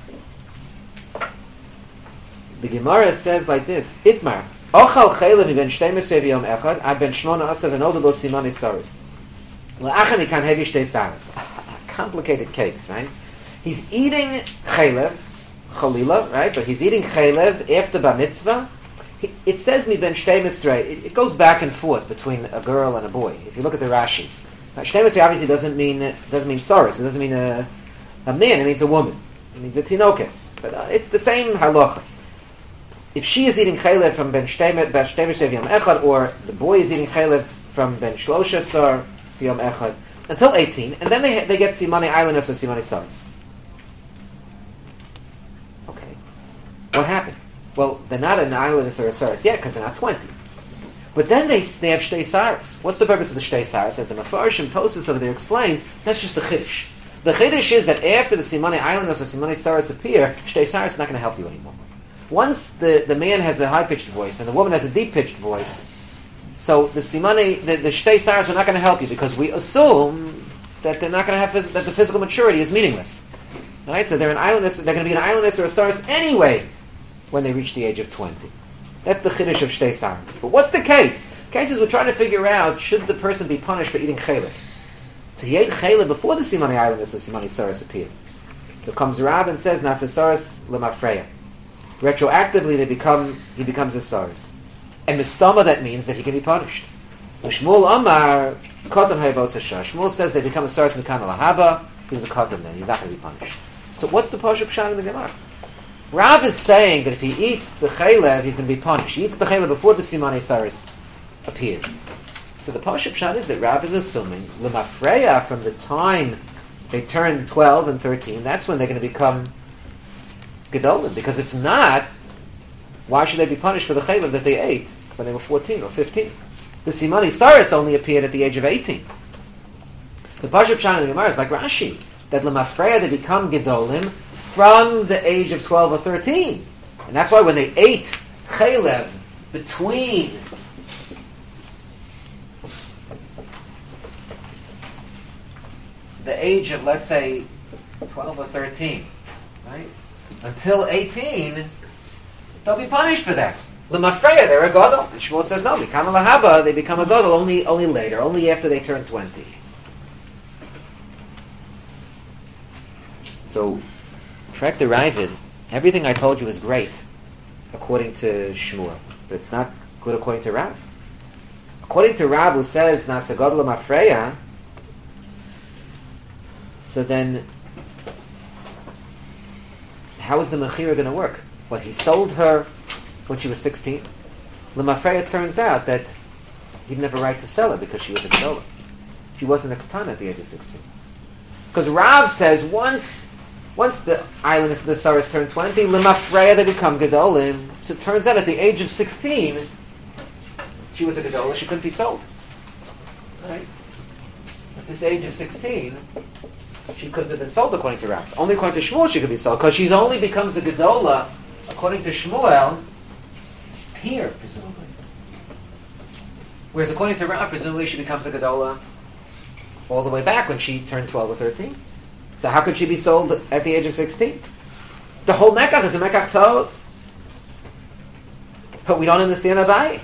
The Gemara says like this, Itmar, Ochal Chaylev ben Shteimisrei v'yom echad, ad ben Shmona Asav and Odo bo Simoni Saris. La'achem ikan hevi shtei saris. Complicated case, right? He's eating chaylev, chalila, right? But he's eating chaylev after bar mitzvah. He, it says mi ben shtei misrei. It, it goes back and forth between a girl and a boy. If you look at the Rashis, now, shtei misrei obviously doesn't mean doesn't mean saris. It doesn't mean a, a man. It means a woman. It means a tinokes. But uh, it's the same halacha. If she is eating chaylev from ben shtei misrei v'yom echad, or the boy is eating chaylev from ben shlosha sar v'yom echad, until eighteen, and then they they get Simani Islanders or Simani Saris. Okay. What happened? Well, they're not an Islanders or a Saris yet because they're not twenty. But then they, they have Shtei Saris. What's the purpose of the Shtei Saris? As the Mefarshim Tosis over there explains, that's just the Chiddush. The Chiddush is that after the Simani Islanders or Simani Saris appear, Shtei Saris is not going to help you anymore. Once the, the man has a high-pitched voice and the woman has a deep-pitched voice, so the simani, the, the shtei saras are not going to help you because we assume that they're not going to have phys- that the physical maturity is meaningless. Right? So they're an islandess. They're going to be an islandess or a saras anyway when they reach the age of twenty. That's the chiddush of shtei saras. But what's the case? The case is we're trying to figure out should the person be punished for eating chaylev. So he ate chaylev before the simani islandess or simani saras appeared. So comes Rav and says nasa saras lemafreya. Retroactively, they become he becomes a saras. And mistama, that means that he can be punished. Shmuel Amar, Kotan Hayavos Hashah. Shmuel says they become a Saras Mikan Lahaba. He was a Kotan then. He's not going to be punished. So what's the Pashup Pshat in the Gemara? Rav is saying that if he eats the Chaylev, he's going to be punished. He eats the Chaylev before the Simani Saris appeared. So the Pashup Pshat is that Rav is assuming Lemafreya, from the time they turn twelve and thirteen, that's when they're going to become Gedolim. Because if not, why should they be punished for the chaylev that they ate when they were fourteen or fifteen? The Simani Saris only appeared at the age of eighteen. The Pashup Pshat in the Gemara is like Rashi, that Lemafreya they become Gedolim from the age of twelve or thirteen. And that's why when they ate chaylev between the age of, let's say, twelve or thirteen, right, until eighteen, they'll be punished for that. Lemafreya, they're a gadol. And Shmuel says, no, Mikan Lahaba, they become a gadol only, only later, only after they turn twenty. So, Trek the Ravid, everything I told you is great, according to Shmuel, but it's not good according to Rav. According to Rav, who says, Nasa gadol Lemafreya, so then, how is the Mechira going to work? Well, he sold her when she was sixteen. Lemafreya turns out that he didn't have a right to sell her because she was a Gedolah. She wasn't a Ketana at the age of sixteen. Because Rav says once once the islanders of the Saras turn twenty, Lemafreya they become Gedolim. So it turns out at the age of sixteen, she was a Gedolah, she couldn't be sold. Right? At this age of sixteen, she couldn't have been sold according to Rav. Only according to Shmuel she could be sold, because she only becomes a Gedolah, according to Shmuel, here, presumably. Whereas according to Rav, presumably she becomes a Gedolah all the way back when she turned twelve or thirteen. So how could she be sold at the age of sixteen? The whole Mekach is a Mekach Tos. But we don't understand Abai.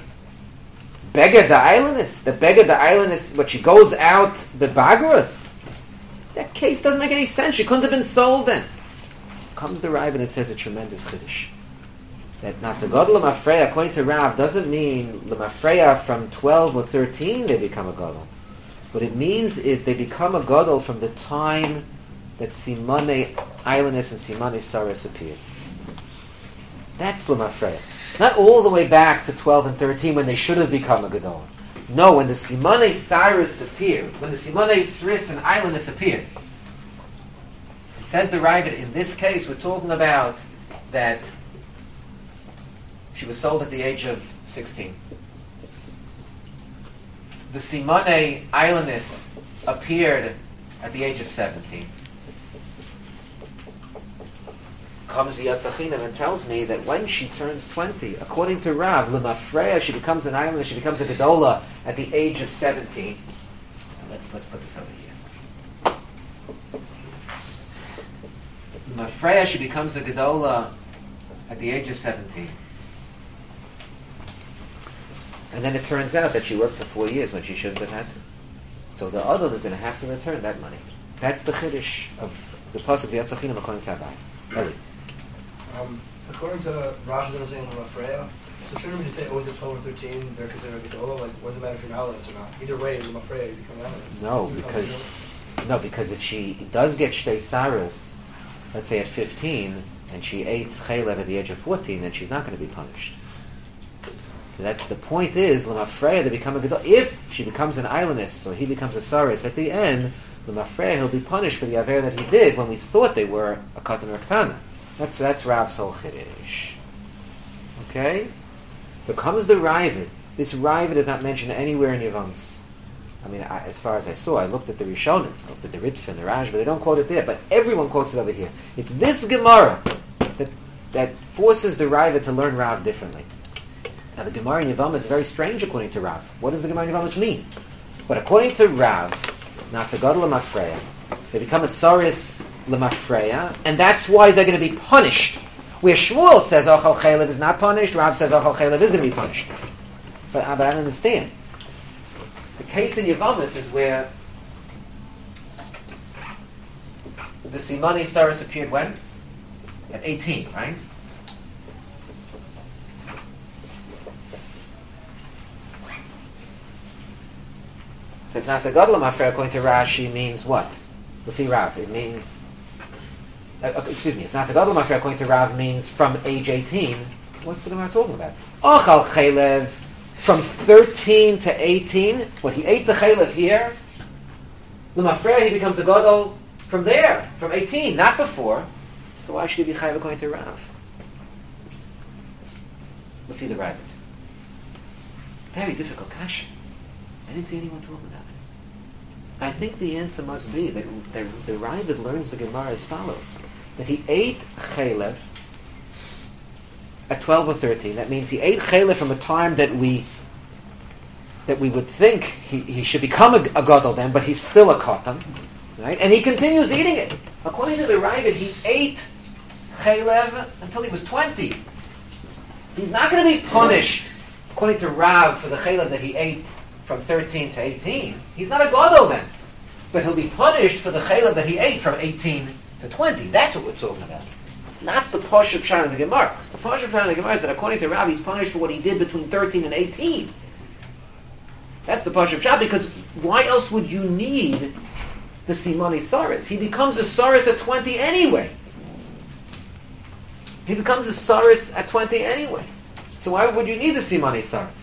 Beggar the islandess. The beggar the islandess, but she goes out Bebagrus. That case doesn't make any sense. She couldn't have been sold then. Comes the Rav and it says a tremendous chiddush. That Nasagod L'Mafreya, according to Rav, doesn't mean L'Mafreya from twelve or thirteen they become a Gadol. What it means is they become a Gadol from the time that Simone Eilinus and Simone Saris appeared. That's L'Mafreya. Not all the way back to twelve and thirteen when they should have become a Gadol. No, when the Simone Saris appeared, when the Simone Saris and Eilinus appeared. It says the Rav, in this case we're talking about that she was sold at the age of sixteen. The Simone Eilinus appeared at the age of seventeen. Comes the Yatzachinam and tells me that when she turns twenty, according to Rav, L'Mafreya, she becomes an Eilinus, she becomes a Gedola at the age of seventeen. Let's let's put this over here. L'Mafreya, she becomes a Gedola at the age of seventeen. And then it turns out that she worked for four years when she shouldn't have had to. So the other is going to have to return that money. That's the chiddush of the pasuk v'yatzachinam according to Abai. Eli. Um, according to Rashi's understanding of L'Mafreya, so shouldn't we just say, oh, is it twelve or thirteen, they're considered a Gedola? Like, what does it matter if you're an Eilinus or not? Either way, L'Mafreya, you become an Eilinus. No, because, no, because if she does get Shtei Saras, let's say at fifteen, and she ate Chaylev at the age of fourteen, then she's not going to be punished. So that's the point is, L'Mafreya, to become a Gedol. If she becomes an Eilinus, or he becomes a Saris at the end, L'Mafreya, he'll be punished for the Aver that he did when we thought they were a Katan or a Ktana. That's, that's Rav's whole Chiddush. Okay? So comes the Ravid. This Ravid is not mentioned anywhere in Yevamos. I mean, I, as far as I saw, I looked at the Rishonim, I looked at the Ritva and the Raj, but they don't quote it there. But everyone quotes it over here. It's this Gemara that, that forces the Ravid to learn Rav differently. Now the Gemara in Yevamos is very strange according to Rav. What does the Gemara in Yevamos mean? But according to Rav, Nasagod L'Mafreya, they become a Saris L'Mafreya, and that's why they're going to be punished. Where Shmuel says Ochal Chaylev is not punished, Rav says Ochal Chaylev is going to be punished. But, but I don't understand. The case in Yevamos is where the Simone Saris appeared when? At eighteen, right? So if Nasagod L'Mafreya, according to Rashi, means what? L'fi Rav, it means... Uh, excuse me, if Nasagod L'Mafreya, according to Rav, means from age eighteen, what's the Gemara talking about? Ochal Chaylev, from thirteen to eighteen, what, he ate the Chaylev here? L'Mafreya, he becomes a Gadol from there, from eighteen, not before. So why should he be Chaylev according to Rav? L'fi the Rabbit. Very difficult kasha. I didn't see anyone talking about this. I think the answer must be that the, the Ravid learns the Gemara as follows. That he ate Chaylev at twelve or thirteen. That means he ate Chaylev from a time that we that we would think he, he should become a, a Gadol then, but he's still a Katan. Right? And he continues eating it. According to the Ravid, he ate Chaylev until he was twenty. He's not going to be punished, according to Rav, for the Chaylev that he ate from thirteen to eighteen. He's not a Gadol then. But he'll be punished for the Chaylev that he ate from eighteen to twenty. That's what we're talking about. It's not the Pashup Pshat of the Gemara. The Pashup Pshat of the Gemara is that according to Rav, he's punished for what he did between thirteen and eighteen. That's the Pashup Pshat, because why else would you need the Simone Saris? He becomes a Saris at twenty anyway. He becomes a Saris at twenty anyway. So why would you need the Simone Saris?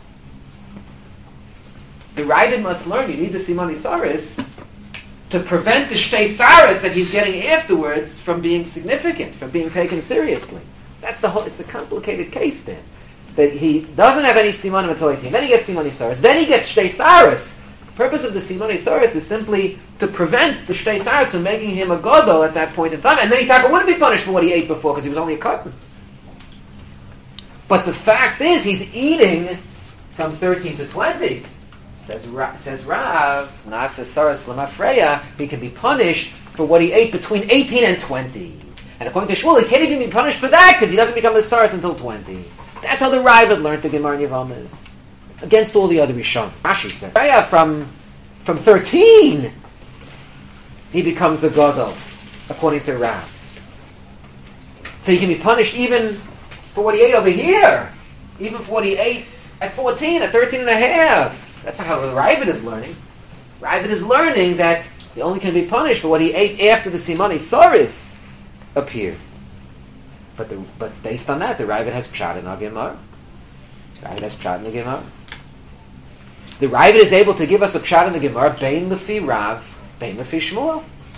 The Ravid must learn you need the Simone Saris to prevent the Shtei Saris that he's getting afterwards from being significant, from being taken seriously. That's the whole, it's the complicated case then. That he doesn't have any Simonim until eighteen, then he gets Simone Saris, then he gets Shtei Saris. The purpose of the Simone Saris is simply to prevent the Shtei Saris from making him a Gadol at that point in time, and then he wouldn't be punished for what he ate before because he was only a Katan. But the fact is, he's eating from thirteen to twenty. Says, Ra- says Rav, Nasa Saras L'Mafreya, he can be punished for what he ate between eighteen and twenty. And according to Shmuel, he can't even be punished for that because he doesn't become a Saras until twenty. That's how the Ravid learned the Gemara in Yevamos. Against all the other Rishon. Rashi said, from, from thirteen, he becomes a gadol, according to Rav. So he can be punished even for what he ate over here, even for what he ate at fourteen, at thirteen and a half. That's not how the Ravid is learning. Ravid is learning that he only can be punished for what he ate after the Simani Saris appeared. But the, but based on that, the Ravid has pshat in our Gemara. The Ravid has pshat in the Gemara. The Ravid is able to give us a pshat in the Gemara, Bein Lefi Rav, Bein Lefi Shmuel.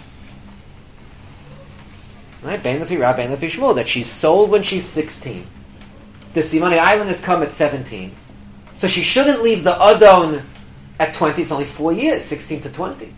Right? Bein Lefi Rav, Bein Lefi Shmuel, that she's sold when she's sixteen. The Simani Island has come at seventeen. So she shouldn't leave the Adon at twenty. It's only four years, sixteen to twenty.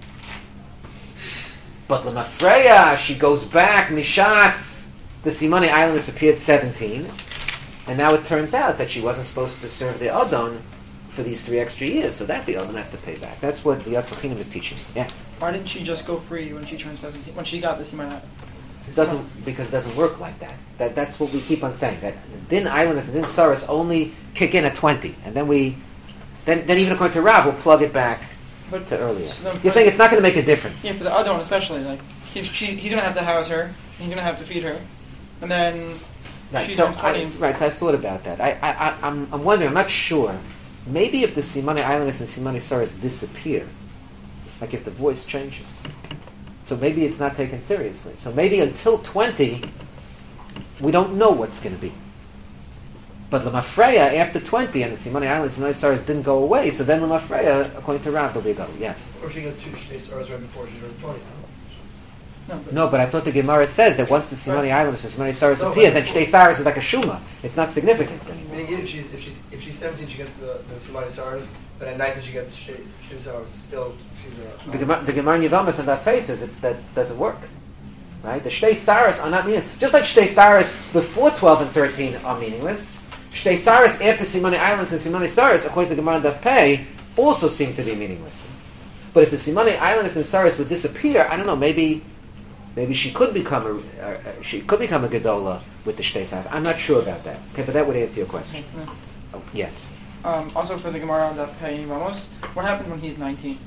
But Lemafreya, she goes back, Mishas, the Simani Island has appeared seventeen. And now it turns out that she wasn't supposed to serve the Adon for these three extra years, so that the Adon has to pay back. That's what the Yatz Chinim is teaching. Yes? Why didn't she just go free when she turned seventeen, when she got the Simani Island? It doesn't, because it doesn't work like that. That That's what we keep on saying, that Din Islanders and Din Saras only kick in at twenty, and then we, then, then even according to Rav, we'll plug it back But to earlier. so then- You're saying it's not going to make a difference. Yeah, for the Adon especially, like he's she, he's gonna have to house her, he's gonna have to feed her, and then Right, she's so on I, twenty. right, so I thought about that. I, I, I, I'm, I'm wondering, I'm not sure. Maybe if the Simani Islanders and Simani Saras disappear, like if the voice changes, so maybe it's not taken seriously. So maybe until twenty, we don't know what's going to be. But Lemafreya, after twenty, and the Simani Islanders and Simani Saras didn't go away, so then Lemafreya, according to Rav, will be go. Yes. Or she gets two days hours right before she turns twenty. No, but No, but I thought the Gemara says that once the Simani Right. Islanders and Simani Saras No, appear, but- then Shtei Saras is like a Shuma. It's not significant anymore. Meaning if she's if she's if she's seventeen, she gets the the Simani Sars, but at nineteen she gets Shei Sars. Still, she's a. The Gemara, the Gemara in Yevamos on that basis, it's that doesn't work, right? The Shtei Saras are not meaningless. Just like Shtei Saras before twelve and thirteen are meaningless, Shtei Saras after Simani Islands and Simani Saras, according to the Gemara in Daf Pei, also seem to be meaningless. But if the Simani Islands and Saras would disappear, I don't know, maybe maybe she could become a uh, uh, she could become a Gedola with the Shtei Saras. I'm not sure about that. Okay, but that would answer your question. no. Oh, yes. Um, also for the Gemara on that Pei Vamos, what happens when he's nineteen?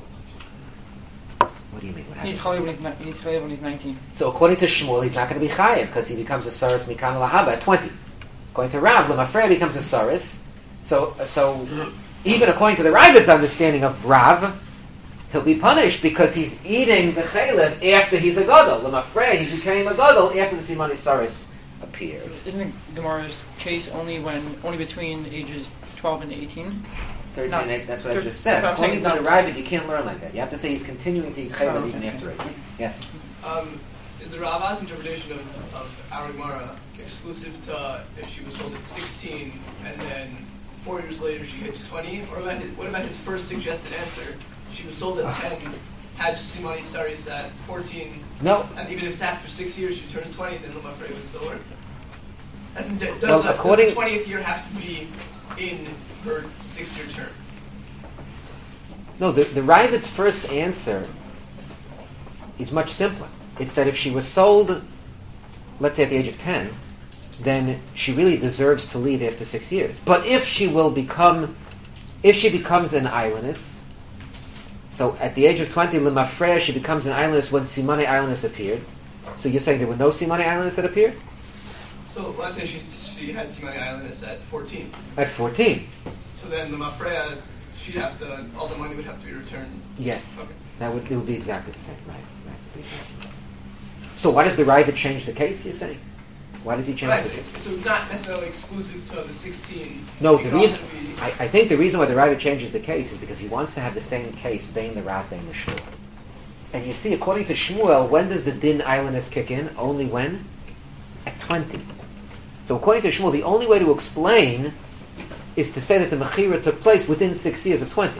What do you mean? What He needs happened? Chalev when he's ni- he needs Chalev when he's nineteen. So according to Shmuel, he's not going to be chayiv because he becomes a saris mikan lahaba at twenty. According to Rav, Lemafreya becomes a saris. So, so even according to the Ravid's understanding of Rav, he'll be punished because he's eating the chalev after he's a gadol. Lemafreya, he became a gadol after the simani saris appeared. Isn't the Gemara's case only when only between ages twelve and eighteen? thirteen, Not- eight, that's what I thir- just said. that's what I'm According to saying, the not- Ravid, you can't learn like that. You have to say he's continuing to eat chalev Oh, okay. even after eighteen. Yes. Um, is the Rava's interpretation of, of our Gemara exclusive to if she was sold at sixteen and then four years later she hits twenty? Or about his, what about his first suggested answer? She was sold at ten, had Simani Saris at fourteen, No. and even if it's after six years she turns twenty, then Lumafre would still work? As in, does, Well, the, according- does the twentieth year have to be in her six-year term? No, the, the Ravid's first answer is much simpler. It's that if she was sold, let's say at the age of ten, then she really deserves to leave after six years. But if she will become, if she becomes an islandess, so at the age of twenty, Lemafreya, she becomes an islandess when Simani Islandess appeared. So you're saying there were no Simani Islandess that appeared? So let's say she, she had Simani Islandess at fourteen. At fourteen. So then the Mafreya, she'd have to, all the money would have to be returned. Yes. Okay. That would, it would be exactly the same, right? Right, it would be exactly the same. So why does the Ravid change the case, you're saying? Why does he change Right, the so case? it's, so it's not necessarily exclusive to the sixteen. No, It the could reason also be- I, I think the reason why the Ravid changes the case is because he wants to have the same case bein the Rav bein the Shmuel. And you see, according to Shmuel, when does the din islandess kick in? Only when? At twenty. So according to Shmuel, the only way to explain is to say that the Mechira took place within six years of twenty.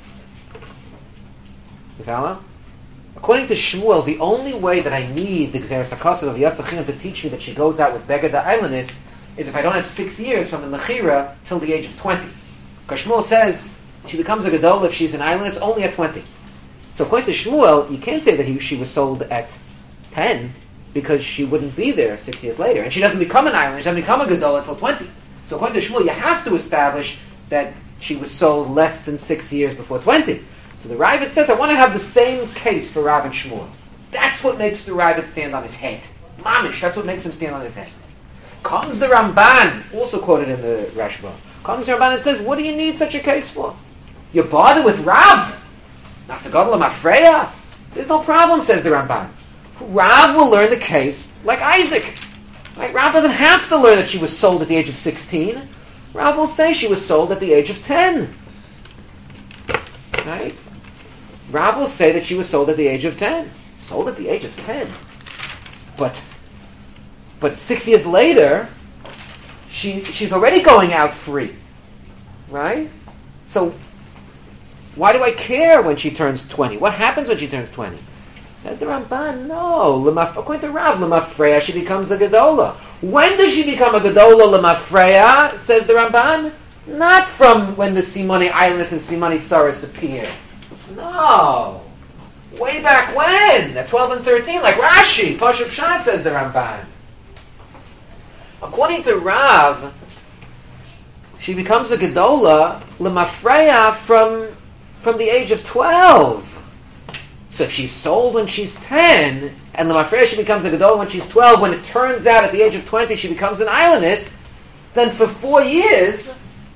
You follow? According to Shmuel, the only way that I need the Gzeres HaKasav of Yatz Chinim to teach me that she goes out with Beged the islandess is if I don't have six years from the Mechira till the age of twenty. Because Shmuel says she becomes a Gadol if she's an islandess only at twenty. So according to Shmuel, you can't say that he, she was sold at ten because she wouldn't be there six years later. And she doesn't become an islandess, she doesn't become a Gadol until twenty. So according to Shmuel, you have to establish that she was sold less than six years before twenty. So the Ravid says, I want to have the same case for Rav and Shmuel. That's what makes the Ravid stand on his head. Mamish, that's what makes him stand on his head. Comes the Ramban, also quoted in the Rashba. Comes the Ramban and says, what do you need such a case for? You bother with Rav? Nasagadol Mafreya? There's no problem, says the Ramban. Rav will learn the case like Isaac. Right? Rav doesn't have to learn that she was sold at the age of sixteen. Rav will say she was sold at the age of ten. Right? Rav will say that she was sold at the age of ten. Sold at the age of ten. But but six years later, she she's already going out free. Right? So why do I care when she turns twenty? What happens when she turns twenty? Says the Ramban, no. According to Rav, Lemafreya, she becomes a Gedola. When does she become a Gedola, Lemafreya? Says the Ramban. Not from when the Simoni Islanders and Simoni Saras appear. No. Way back when? At twelve and thirteen, like Rashi. Pashup Pshat, says the Ramban. According to Rav, she becomes a Gedola, Lemafreya, from, from the age of twelve. So if she's sold when she's ten, and Lemafreya she becomes a Gedola when she's twelve, when it turns out at the age of twenty she becomes an Islandess, then for four years,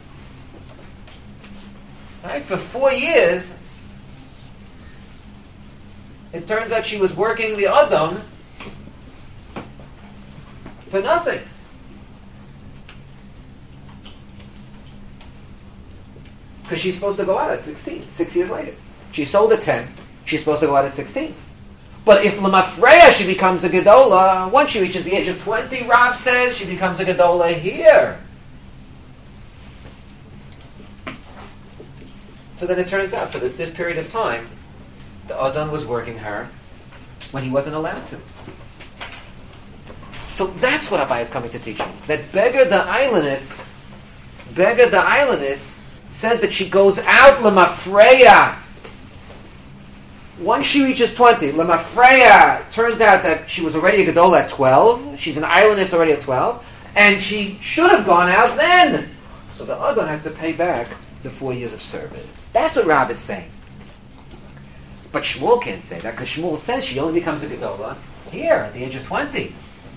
right, for four years, it turns out she was working the Adon for nothing. Because she's supposed to go out at sixteen, six years later. She sold at ten. She's supposed to go out at sixteen. But if Lemafreya she becomes a Gedola, once she reaches the age of twenty, Rav says she becomes a Gedola here. So then it turns out, for the, this period of time, the Adon was working her when he wasn't allowed to. So that's what Abai is coming to teach me. That Beggar the Islandess, Beggar the Islandess says that she goes out Lemafreya. Once she reaches twenty, Lemafreya, turns out that she was already a Gedola at twelve. She's an Islandess already at twelve. And she should have gone out then. So the Adon has to pay back the four years of service. That's what Rav is saying. But Shmuel can't say that, because Shmuel says she only becomes a Gedola here, at the age of twenty.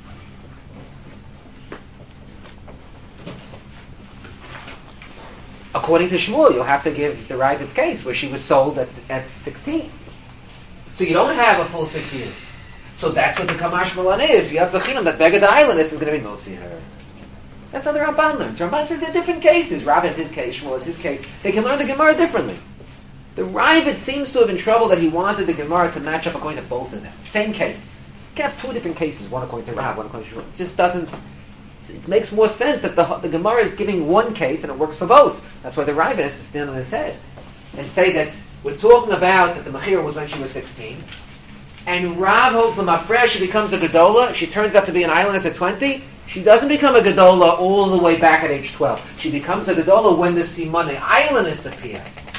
According to Shmuel, you'll have to give the Ravid's case, where she was sold at, at sixteen. So you don't have a full six years. So that's what the Kamash Malan is. You have Zachinam, that Beggar the Islandess is going to be Motzi her. That's how the Ramban learns. Ramban says they're different cases. Rav has his case, Shmuel has his case. They can learn the Gemara differently. The Ravid seems to have in trouble that he wanted the Gemara to match up according to both of them. Same case. You can have two different cases, one according to Rav, one according to Shmuel. It just doesn't... It makes more sense that the, the Gemara is giving one case and it works for both. That's why the Ravid has to stand on his head and say that we're talking about that the Mechira was when she was sixteen, and Rav holds the Mafreya, she becomes a Gedola, she turns out to be an Islandess at twenty, she doesn't become a Gedola all the way back at age twelve. She becomes a Gedola when the Simone Islandess appear.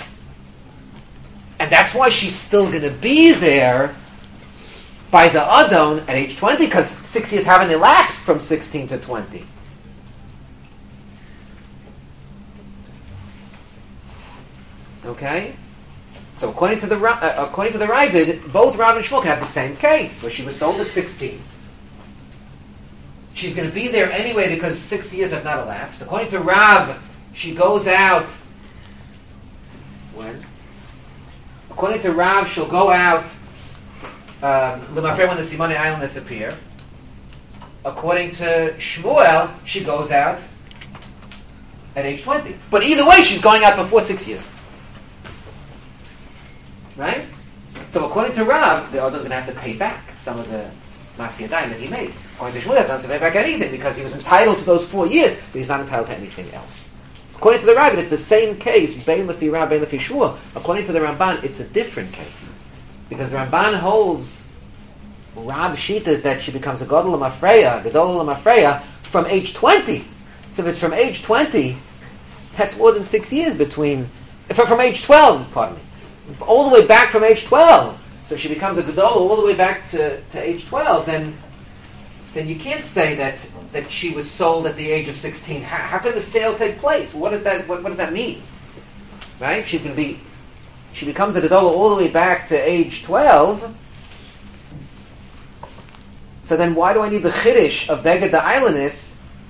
And that's why she's still going to be there by the Adon at age twenty, because six years haven't elapsed from sixteen to twenty. Okay? So according to the uh, according to the Ravid, both Rav and Shmuel have the same case, where she was sold at sixteen. She's going to be there anyway because six years have not elapsed. According to Rav, she goes out when? According to Rav, she'll go out um, when the Simone Islanders appear. According to Shmuel, she goes out at age twenty. But either way, she's going out before six years. Right? So according to Rav, the Adon's going to have to pay back some of the Masiyah Daim that he made. According to Shmuel, he doesn't have to pay back anything because he was entitled to those four years, but he's not entitled to anything else. According to the Rav, it's the same case, Bein Lefi Rav, Bein Lefi Shmuel. According to the Ramban, it's a different case. Because the Ramban holds Rav's Shita is that she becomes a Gadol Lemafreya, Gadol Lemafreya, from age twenty. So if it's from age twenty, that's more than six years between, from age twelve, pardon me. All the way back from age twelve. So if she becomes a Gedola all the way back to, to age twelve, then then you can't say that, that she was sold at the age of sixteen. How, how can the sale take place? What does that what, what does that mean? Right? She's going to be she becomes a Gedola all the way back to age twelve, so then why do I need the Chiddush of Beged the Eilinus?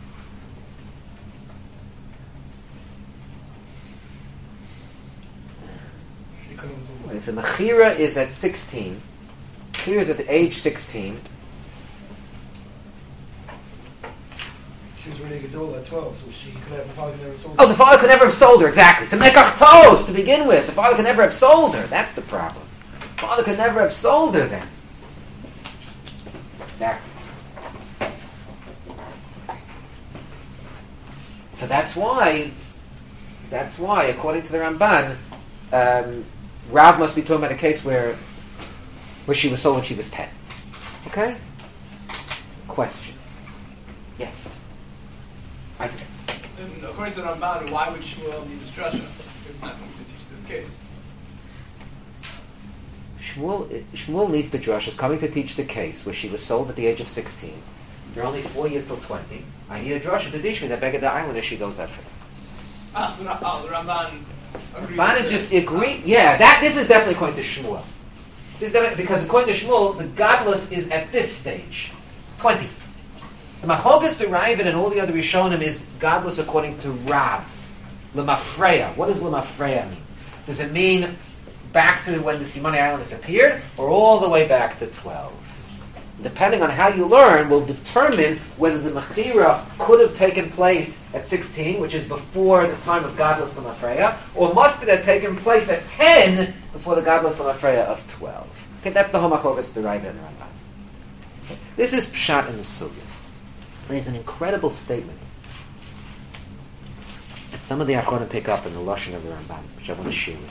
If the Mechira is at sixteen, Mechira is at the age sixteen. She was really a Gedola at twelve, so she could have, the father could never sold her. Oh, the father could never have sold her, exactly. To make achtos, to begin with. The father could never have sold her. That's the problem. The father could never have sold her then. Exactly. So that's why, that's why, according to the Ramban, um, Rav must be talking about a case where, where she was sold when she was ten. Okay? Questions? Yes. Isaac. And according to the Ramban, why would Shmuel need a drasha if it's not going to teach this case? Shmuel, Shmuel needs the drush. Is coming to teach the case where she was sold at the age of sixteen. There are only four years till twenty. I need a drush to teach me that Beged the Island as she goes after. Ah, so the, oh, the Ramban agrees. Ramban is with just it. agree. Yeah, that this is definitely according to Shmuel. This is definitely, because according to Shmuel, the godless is at this stage, twenty. The Machogas, the Ravid, and all the other Rishonim is godless according to Rav. Lemafreya. What does Lemafreya mean? Does it mean back to when the Simonei Islanders appeared, or all the way back to twelve? Depending on how you learn, will determine whether the Mechira could have taken place at sixteen, which is before the time of godless Lemafreya, or must it have taken place at ten before the godless Lemafreya of twelve. Okay, that's the whole Machogas, the Ravid, and the Ramban. Okay. This is Pshat in the Sugya. There's an incredible statement that some of the Achronim pick up in the Lashon of the Ramban, which I want to share with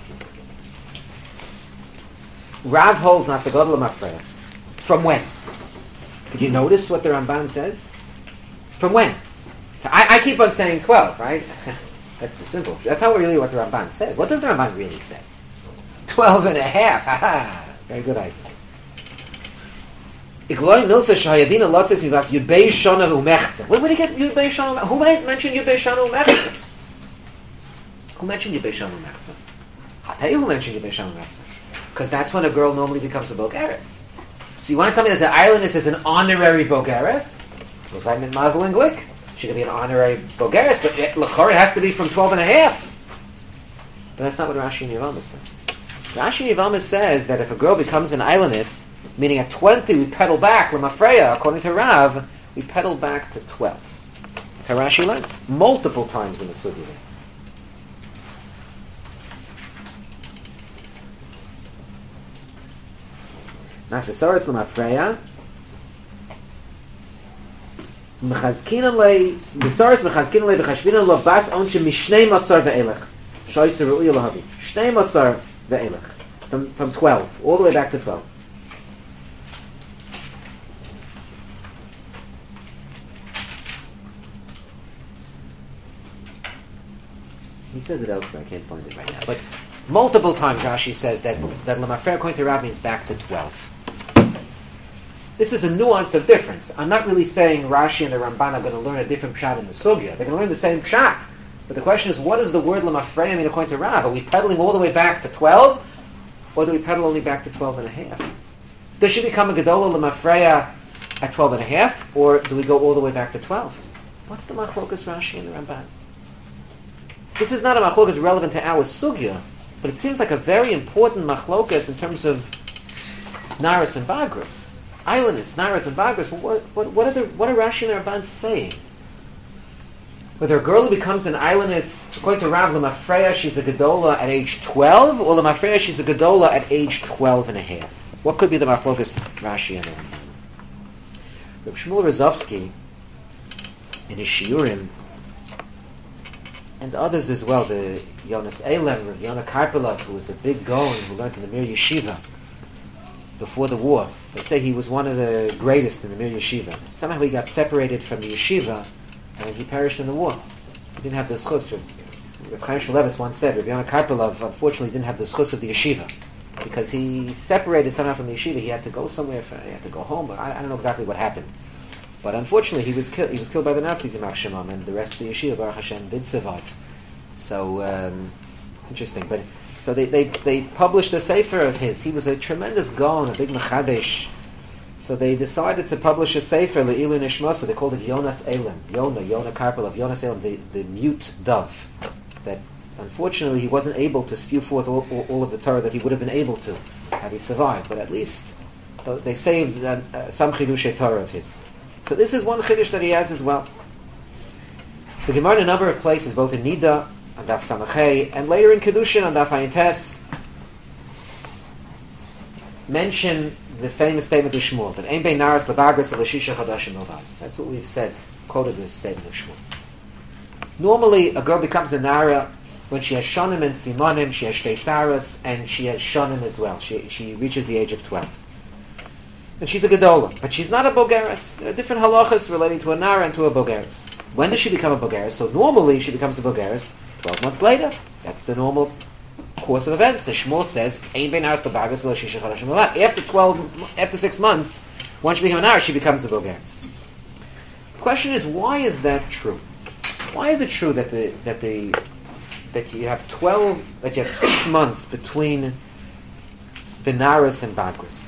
you. Rav holds Nasagod Lemafreya. From when? Did you notice what the Ramban says? From when? I, I keep on saying twelve, right? That's the simple. That's not really what the Ramban says. What does the Ramban really say? Twelve and a half. Ha ha. Very good, Isaac. Igloy Milsa Shahayadina Lotzes Mivas Yudbei Shona Umechze. Where did he get Yudbei Shona? Who mentioned Yudbei Shona Umechze? Who mentioned Yudbei Shona Umechze? I'll tell you who mentioned Yudbei Shona Umechze. Because that's when a girl normally becomes a Bogeres. So you want to tell me that the Eilinus is an honorary Bogeres? Was I in Mazel and Glick? She could be an honorary Bogeres, but L'chor has to be from twelve and a half. But that's not what Rashi and Yevamah says. Rashi and Yevamah says that if a girl becomes an Eilinus, meaning at twenty we pedal back, Lemafreya, according to Rav, we pedal back to twelve. That's how Rashi learns. Multiple times in the Sugya. Nasasaris Lemafreya. Mechazkinan le, Besaris mechazkinan le, Bechashvinan lo bas onshe mishnei masar ve'elech. Shoyser ru'uya lahavi. Shnei masar ve'elech. From, from twelve, all the way back to twelve. He says it elsewhere, I can't find it right now. But multiple times Rashi says that that Lemafreya according to Rav means back to twelve. This is a nuance of difference. I'm not really saying Rashi and the Ramban are going to learn a different pshat in the Sugya. They're going to learn the same pshat. But the question is, what does the word Lemafreya mean according to Rav? Are we pedaling all the way back to twelve? Or do we pedal only back to twelve and a half? Does she become a Gedola Lemafreya at twelve and a half? Or do we go all the way back to twelve? What's the machlokas Rashi and the Ramban? This is not a machlokas relevant to our sugya, but it seems like a very important machlokas in terms of Naras and Bagras. Eilinus, Naras and Bagras. What, what, what, are the, what are Rashi and Ramban saying? Whether a girl who becomes an Eilinus, according to Rav Lemafreya, she's a Gedola at age twelve, or Lemafreya, she's a Gedola at age twelve and a half. What could be the machlokas Rashi and Ramban? Reb Shmuel Rozovsky, in his Shiurim, and others as well, the Yonas Eilem, Rav Yonah Karpelov, who was a big Gaon who learned in the Mir Yeshiva before the war. They say he was one of the greatest in the Mir Yeshiva. Somehow he got separated from the yeshiva and he perished in the war. He didn't have the schus. Rav Chaim Shmulevitz once said, Rav Yonah Karpelov unfortunately didn't have the schus of the yeshiva because he separated somehow from the yeshiva. He had to go somewhere, for, he had to go home. I, I don't know exactly what happened. But unfortunately, he was killed. He was killed by the Nazis in Yimach and the rest of the yeshiva, Baruch Hashem, did survive. So um, interesting. But So they, they, they published a sefer of his. He was a tremendous gaon, a big mechadesh. So they decided to publish a sefer, Le'ilu Nishmasa. They called it Yonas Elam. Yona, Yona Karpel of Yonas Elam, the, the mute dove. That unfortunately he wasn't able to spew forth all, all, all of the Torah that he would have been able to had he survived. But at least uh, they saved uh, uh, some Chidushei Torah of his. So this is one Chidush that he has as well. The Gemara in a number of places, both in Nida, on Daf Samachei, and later in Kedushin on Daf Ayin Tes, mention the famous statement of Shmuel, that Ein Bein Naras Lebagris L'Shisha Chadashim Milvad. That's what we've said, quoted the statement of Shmuel. Normally, a girl becomes a Nara when she has Shonim and Simonim, she has Shtei Saras, and she has Shonim as well. She she reaches the age of twelve. And she's a Gedola, but she's not a Bogeres. There are different halachas relating to a Nara and to a Bogeres. When does she become a Bogeres? So normally she becomes a Bogeres twelve months later. That's the normal course of events. As Shmuel says, Ein Bein Naras Lebagris L'Shisha Chadashim Milvad. After twelve, after six months, once she becomes a Nara, she becomes a Bogeres. The question is, why is that true? Why is it true that the that the that you have twelve that you have six months between the Naras and Bagris?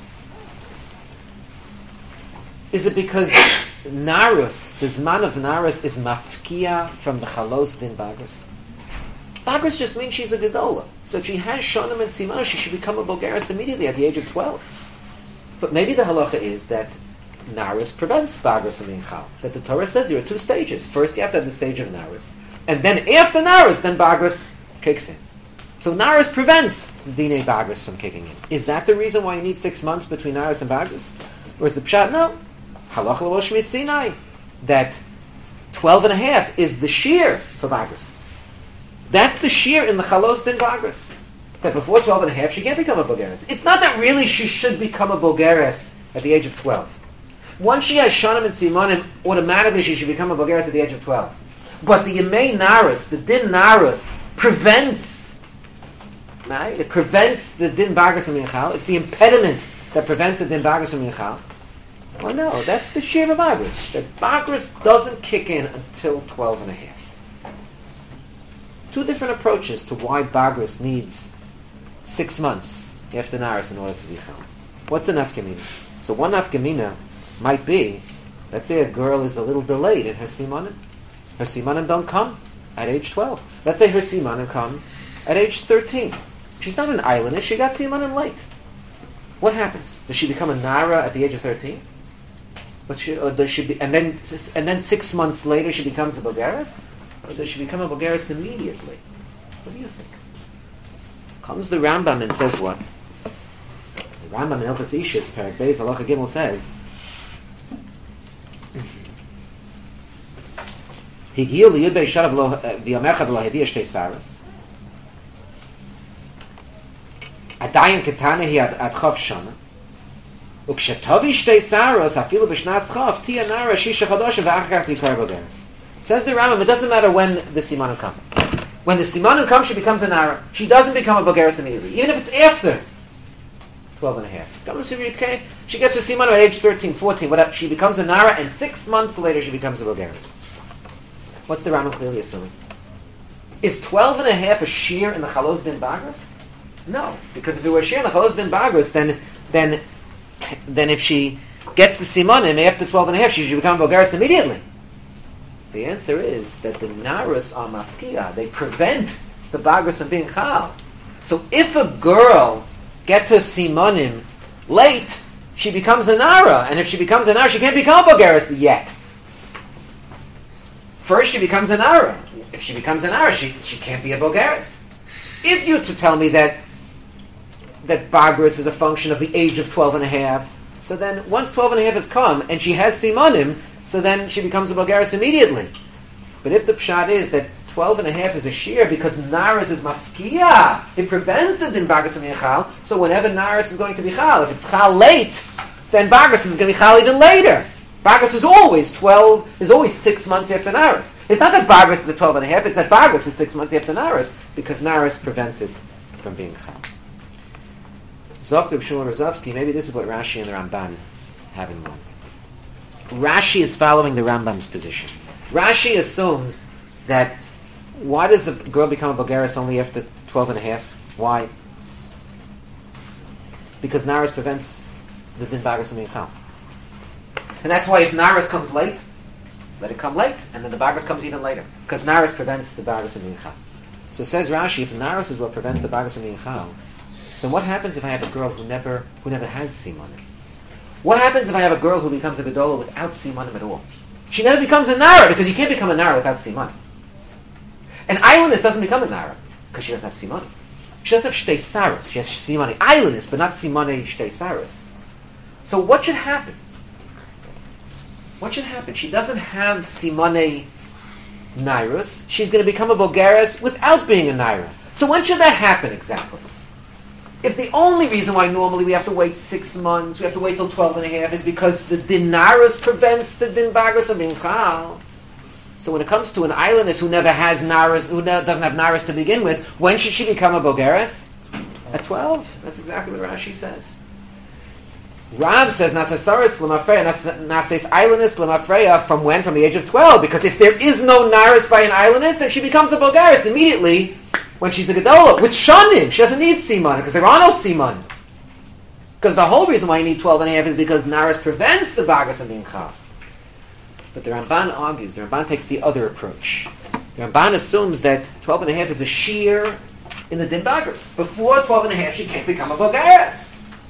Is it because Naras, the Zman of Naras, is mafkia from the Chalos din Bagris? Bagris just means she's a Gedola. So if she has Shonim and Simana, she should become a Bogeres immediately at the age of twelve. But maybe the halacha is that Naras prevents Bagris from being Chal. That the Torah says there are two stages. First you have to have the stage of Naras. And then after Naras, then Bagris kicks in. So Naras prevents Dinei Bagris from kicking in. Is that the reason why you need six months between Naras and Bagris? Or is the Pshat? No. Halacha l'Rosh Sinai. That twelve and a half is the shear for Bagris. That's the shear in the Chalos din Bagris. That before twelve and a half, she can't become a Bogeres. It's not that really she should become a Bogeres at the age of twelve. Once she has Shonim and Simonim, automatically she should become a Bogeres at the age of twelve. But the Yemei Naras, the Din Naras, prevents, right? It prevents the Din Bagris from being Chal. It's the impediment that prevents the Din Bagris from being Chal. Well, no, that's the shear of Bagris. That Bagris doesn't kick in until twelve and a half. Two different approaches to why Bagris needs six months after Naras in order to be Chal. What's an nafkamina? So one nafkamina might be, let's say a girl is a little delayed in her simanim. Her simanim don't come at age twelve. Let's say her simanim come at age thirteen. She's not an islandess, she got simanim late. What happens? Does she become a Nara at the age of thirteen? But she, or does she be, and then and then six months later she becomes a Bogeres? Or does she become a Bogeres immediately? What do you think? Comes the Rambam and says what? The Rambam in Hilchos Ishus, Perek Beis, Halacha Gimel says, Higiel liyud beisharav lo v'yamecha v'lo heviya shtei saras. Adayin ketana hi ad chof shana. Ukshetovi shtei saras afilu b'shnas chof tia nara shisha chadoshim v'achar kach likar bogeres. Says the Rambam, it doesn't matter when the simanim come. When the simanim come, she becomes a nara. She doesn't become a bogeres immediately, even if it's after twelve and a half. She gets her simanim at age thirteen, fourteen, whatever. She becomes a nara, and six months later she becomes a bogeres. What's the Rambam clearly assuming? Is twelve and a half a shear in the Chalos din Bagris? No, because if it were a shear in the Chalos din Bagris, then then then if she gets the simanim after twelve and a half, she should become bogeres immediately. The answer is that the naras are mafkia. They prevent the Bagris from being chal. So if a girl gets her simanim late, she becomes a nara, and if she becomes a nara, she can't become bogeres yet. First, she becomes an Ara. If she becomes an Ara, she, she can't be a Bogeres. If you to tell me that that Bagris is a function of the age of twelve and a half, so then once twelve and a half has come and she has Simanim, so then she becomes a Bogeres immediately. But if the Pshat is that twelve and a half is a shear because Naras is mafkia, it prevents the Din Bagris from being Chal, so whenever Naras is going to be Chal, if it's Chal late, then Bagris is going to be Chal even later. Bagris is always twelve, is always six months after Naras. It's not that Bagris is a twelve and a half, it's that Bagris is six months after Naras, because Naras prevents it from being Chal. Zokter Shmuel Rozovsky, maybe this is what Rashi and the Ramban have in mind. Rashi is following the Rambam's position. Rashi assumes that, why does a girl become a Bogeres only after twelve and a half? Why? Because Naris prevents the Din Bagras and Minchal. And that's why if Naris comes late, let it come late, and then the Bagras comes even later. Because Naris prevents the Bagras and Minchal. So says Rashi, if Naris is what prevents the Bagras and Minchal, then what happens if I have a girl who never who never has Simanim? What happens if I have a girl who becomes a Gedola without Simanim at all? She never becomes a Nara, because you can't become a Nara without Simanim. An islandess doesn't become a Nara, because she doesn't have Simanim. She doesn't have Shtei Saras. She has Simanim islandess, but not Simanim Shtei Saras. So what should happen? What should happen? She doesn't have Simanim Nairus. She's going to become a Bulgaris without being a Naira. So when should that happen exactly? If the only reason why normally we have to wait six months, we have to wait till twelve and a half, is because the Dinarus prevents the Din Bagras of Minchal. So when it comes to an islandess who never has Naras, who ne- doesn't have Naras to begin with, when should she become a Bulgaris? At twelve. That's exactly what Rashi says. Rav says Nasasaris Lamafreya, Nases islandess Lamafreya, from when? From the age of twelve. Because if there is no Naras by an islandess, then she becomes a Bulgaris immediately when she's a Gedola. With Shanim, she doesn't need Siman, because there are no Siman. Because the whole reason why you need twelve and a half is because Naras prevents the Bagras of Minchal. But the Ramban argues, the Ramban takes the other approach. The Ramban assumes that twelve and a half is a shear in the Din Bagras. Before twelve and a half, she can't become a Bulgaris.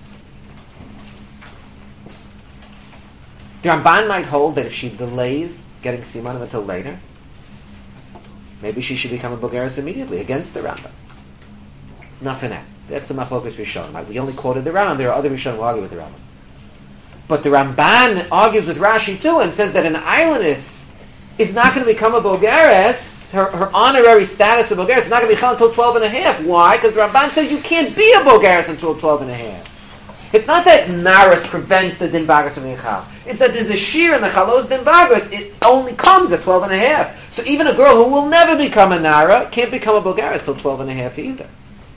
The Ramban might hold that if she delays getting Simanim until later, maybe she should become a Bulgaris immediately, against the Rambam. Not for now. That's the Machlokas Rishonim. We only quoted the Rambam. There are other Rishonim who argue with the Rambam. But the Ramban argues with Rashi too and says that an islandess is not going to become a Bulgaris. Her, her honorary status of Bulgaris is not going to be held until twelve and a half. Why? Because the Ramban says you can't be a Bulgaris until twelve and a half. It's not that Naras prevents the Din Bagras of Minchal. It's that there's a shear in the Chalos Din Bagras. It only comes at twelve and a half. So even a girl who will never become a Nara can't become a Bulgaris till twelve and a half either.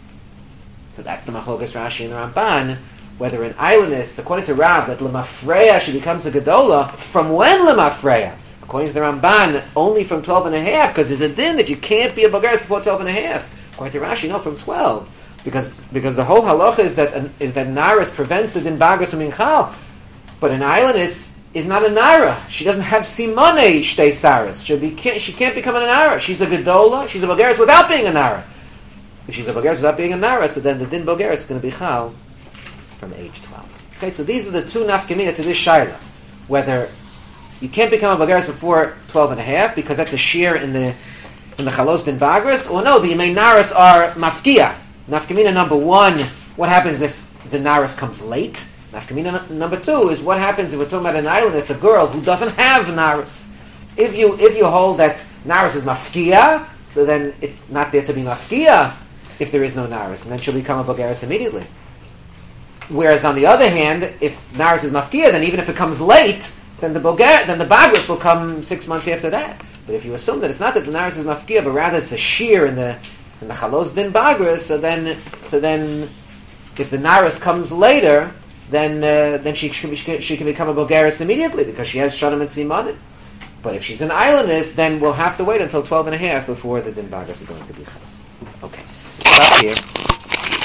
So that's the Machlokas Rashi and the Ramban. Whether an islandess, according to Rav, that Lemafreya, she becomes a Gedola, from when Lemafreya? According to the Ramban, only from twelve and a half, because there's a din that you can't be a Bulgaris before twelve and a half. According to Rashi, no, from twelve. Because because the whole halacha is that an, is that Naras prevents the Din Bagras from Minchal. But an islandess is not a Nara. She doesn't have Simone Shtei Saras. She, be, can't, she can't become a Nara. She's a Gedola, she's a Bulgaris without being a Nara. If she's a Bulgaris without being a Nara, so then the Din Bulgaris is going to be Chal from age twelve. Okay, so these are the two nafkamina to this shaila. Whether you can't become a Bulgaris before twelve and a half, because that's a shear in the in the Chalos Din Bagras, or no, the Yemei Naras are mafkia. Nafkamina number one, what happens if the Naras comes late? Nafkamina n- number two is what happens if we're talking about an islandess, a girl who doesn't have Naras. If you if you hold that Naras is mafkia, so then it's not there to be mafkia if there is no Naras, and then she'll become a Bulgaris immediately. Whereas on the other hand, if Naras is mafkia, then even if it comes late, then the Bulgar, then the Bagras will come six months after that. But if you assume that it's not that the Naras is mafkia, but rather it's a shear in the in the Chalos Din Bagras, so then so then if the Naras comes later, then uh, then she, she she can become a Bulgaris immediately because she has Shanim and Simanim. But if she's an islandess, then we'll have to wait until twelve and a half before the Din Bagras is going to be. Okay, stop here.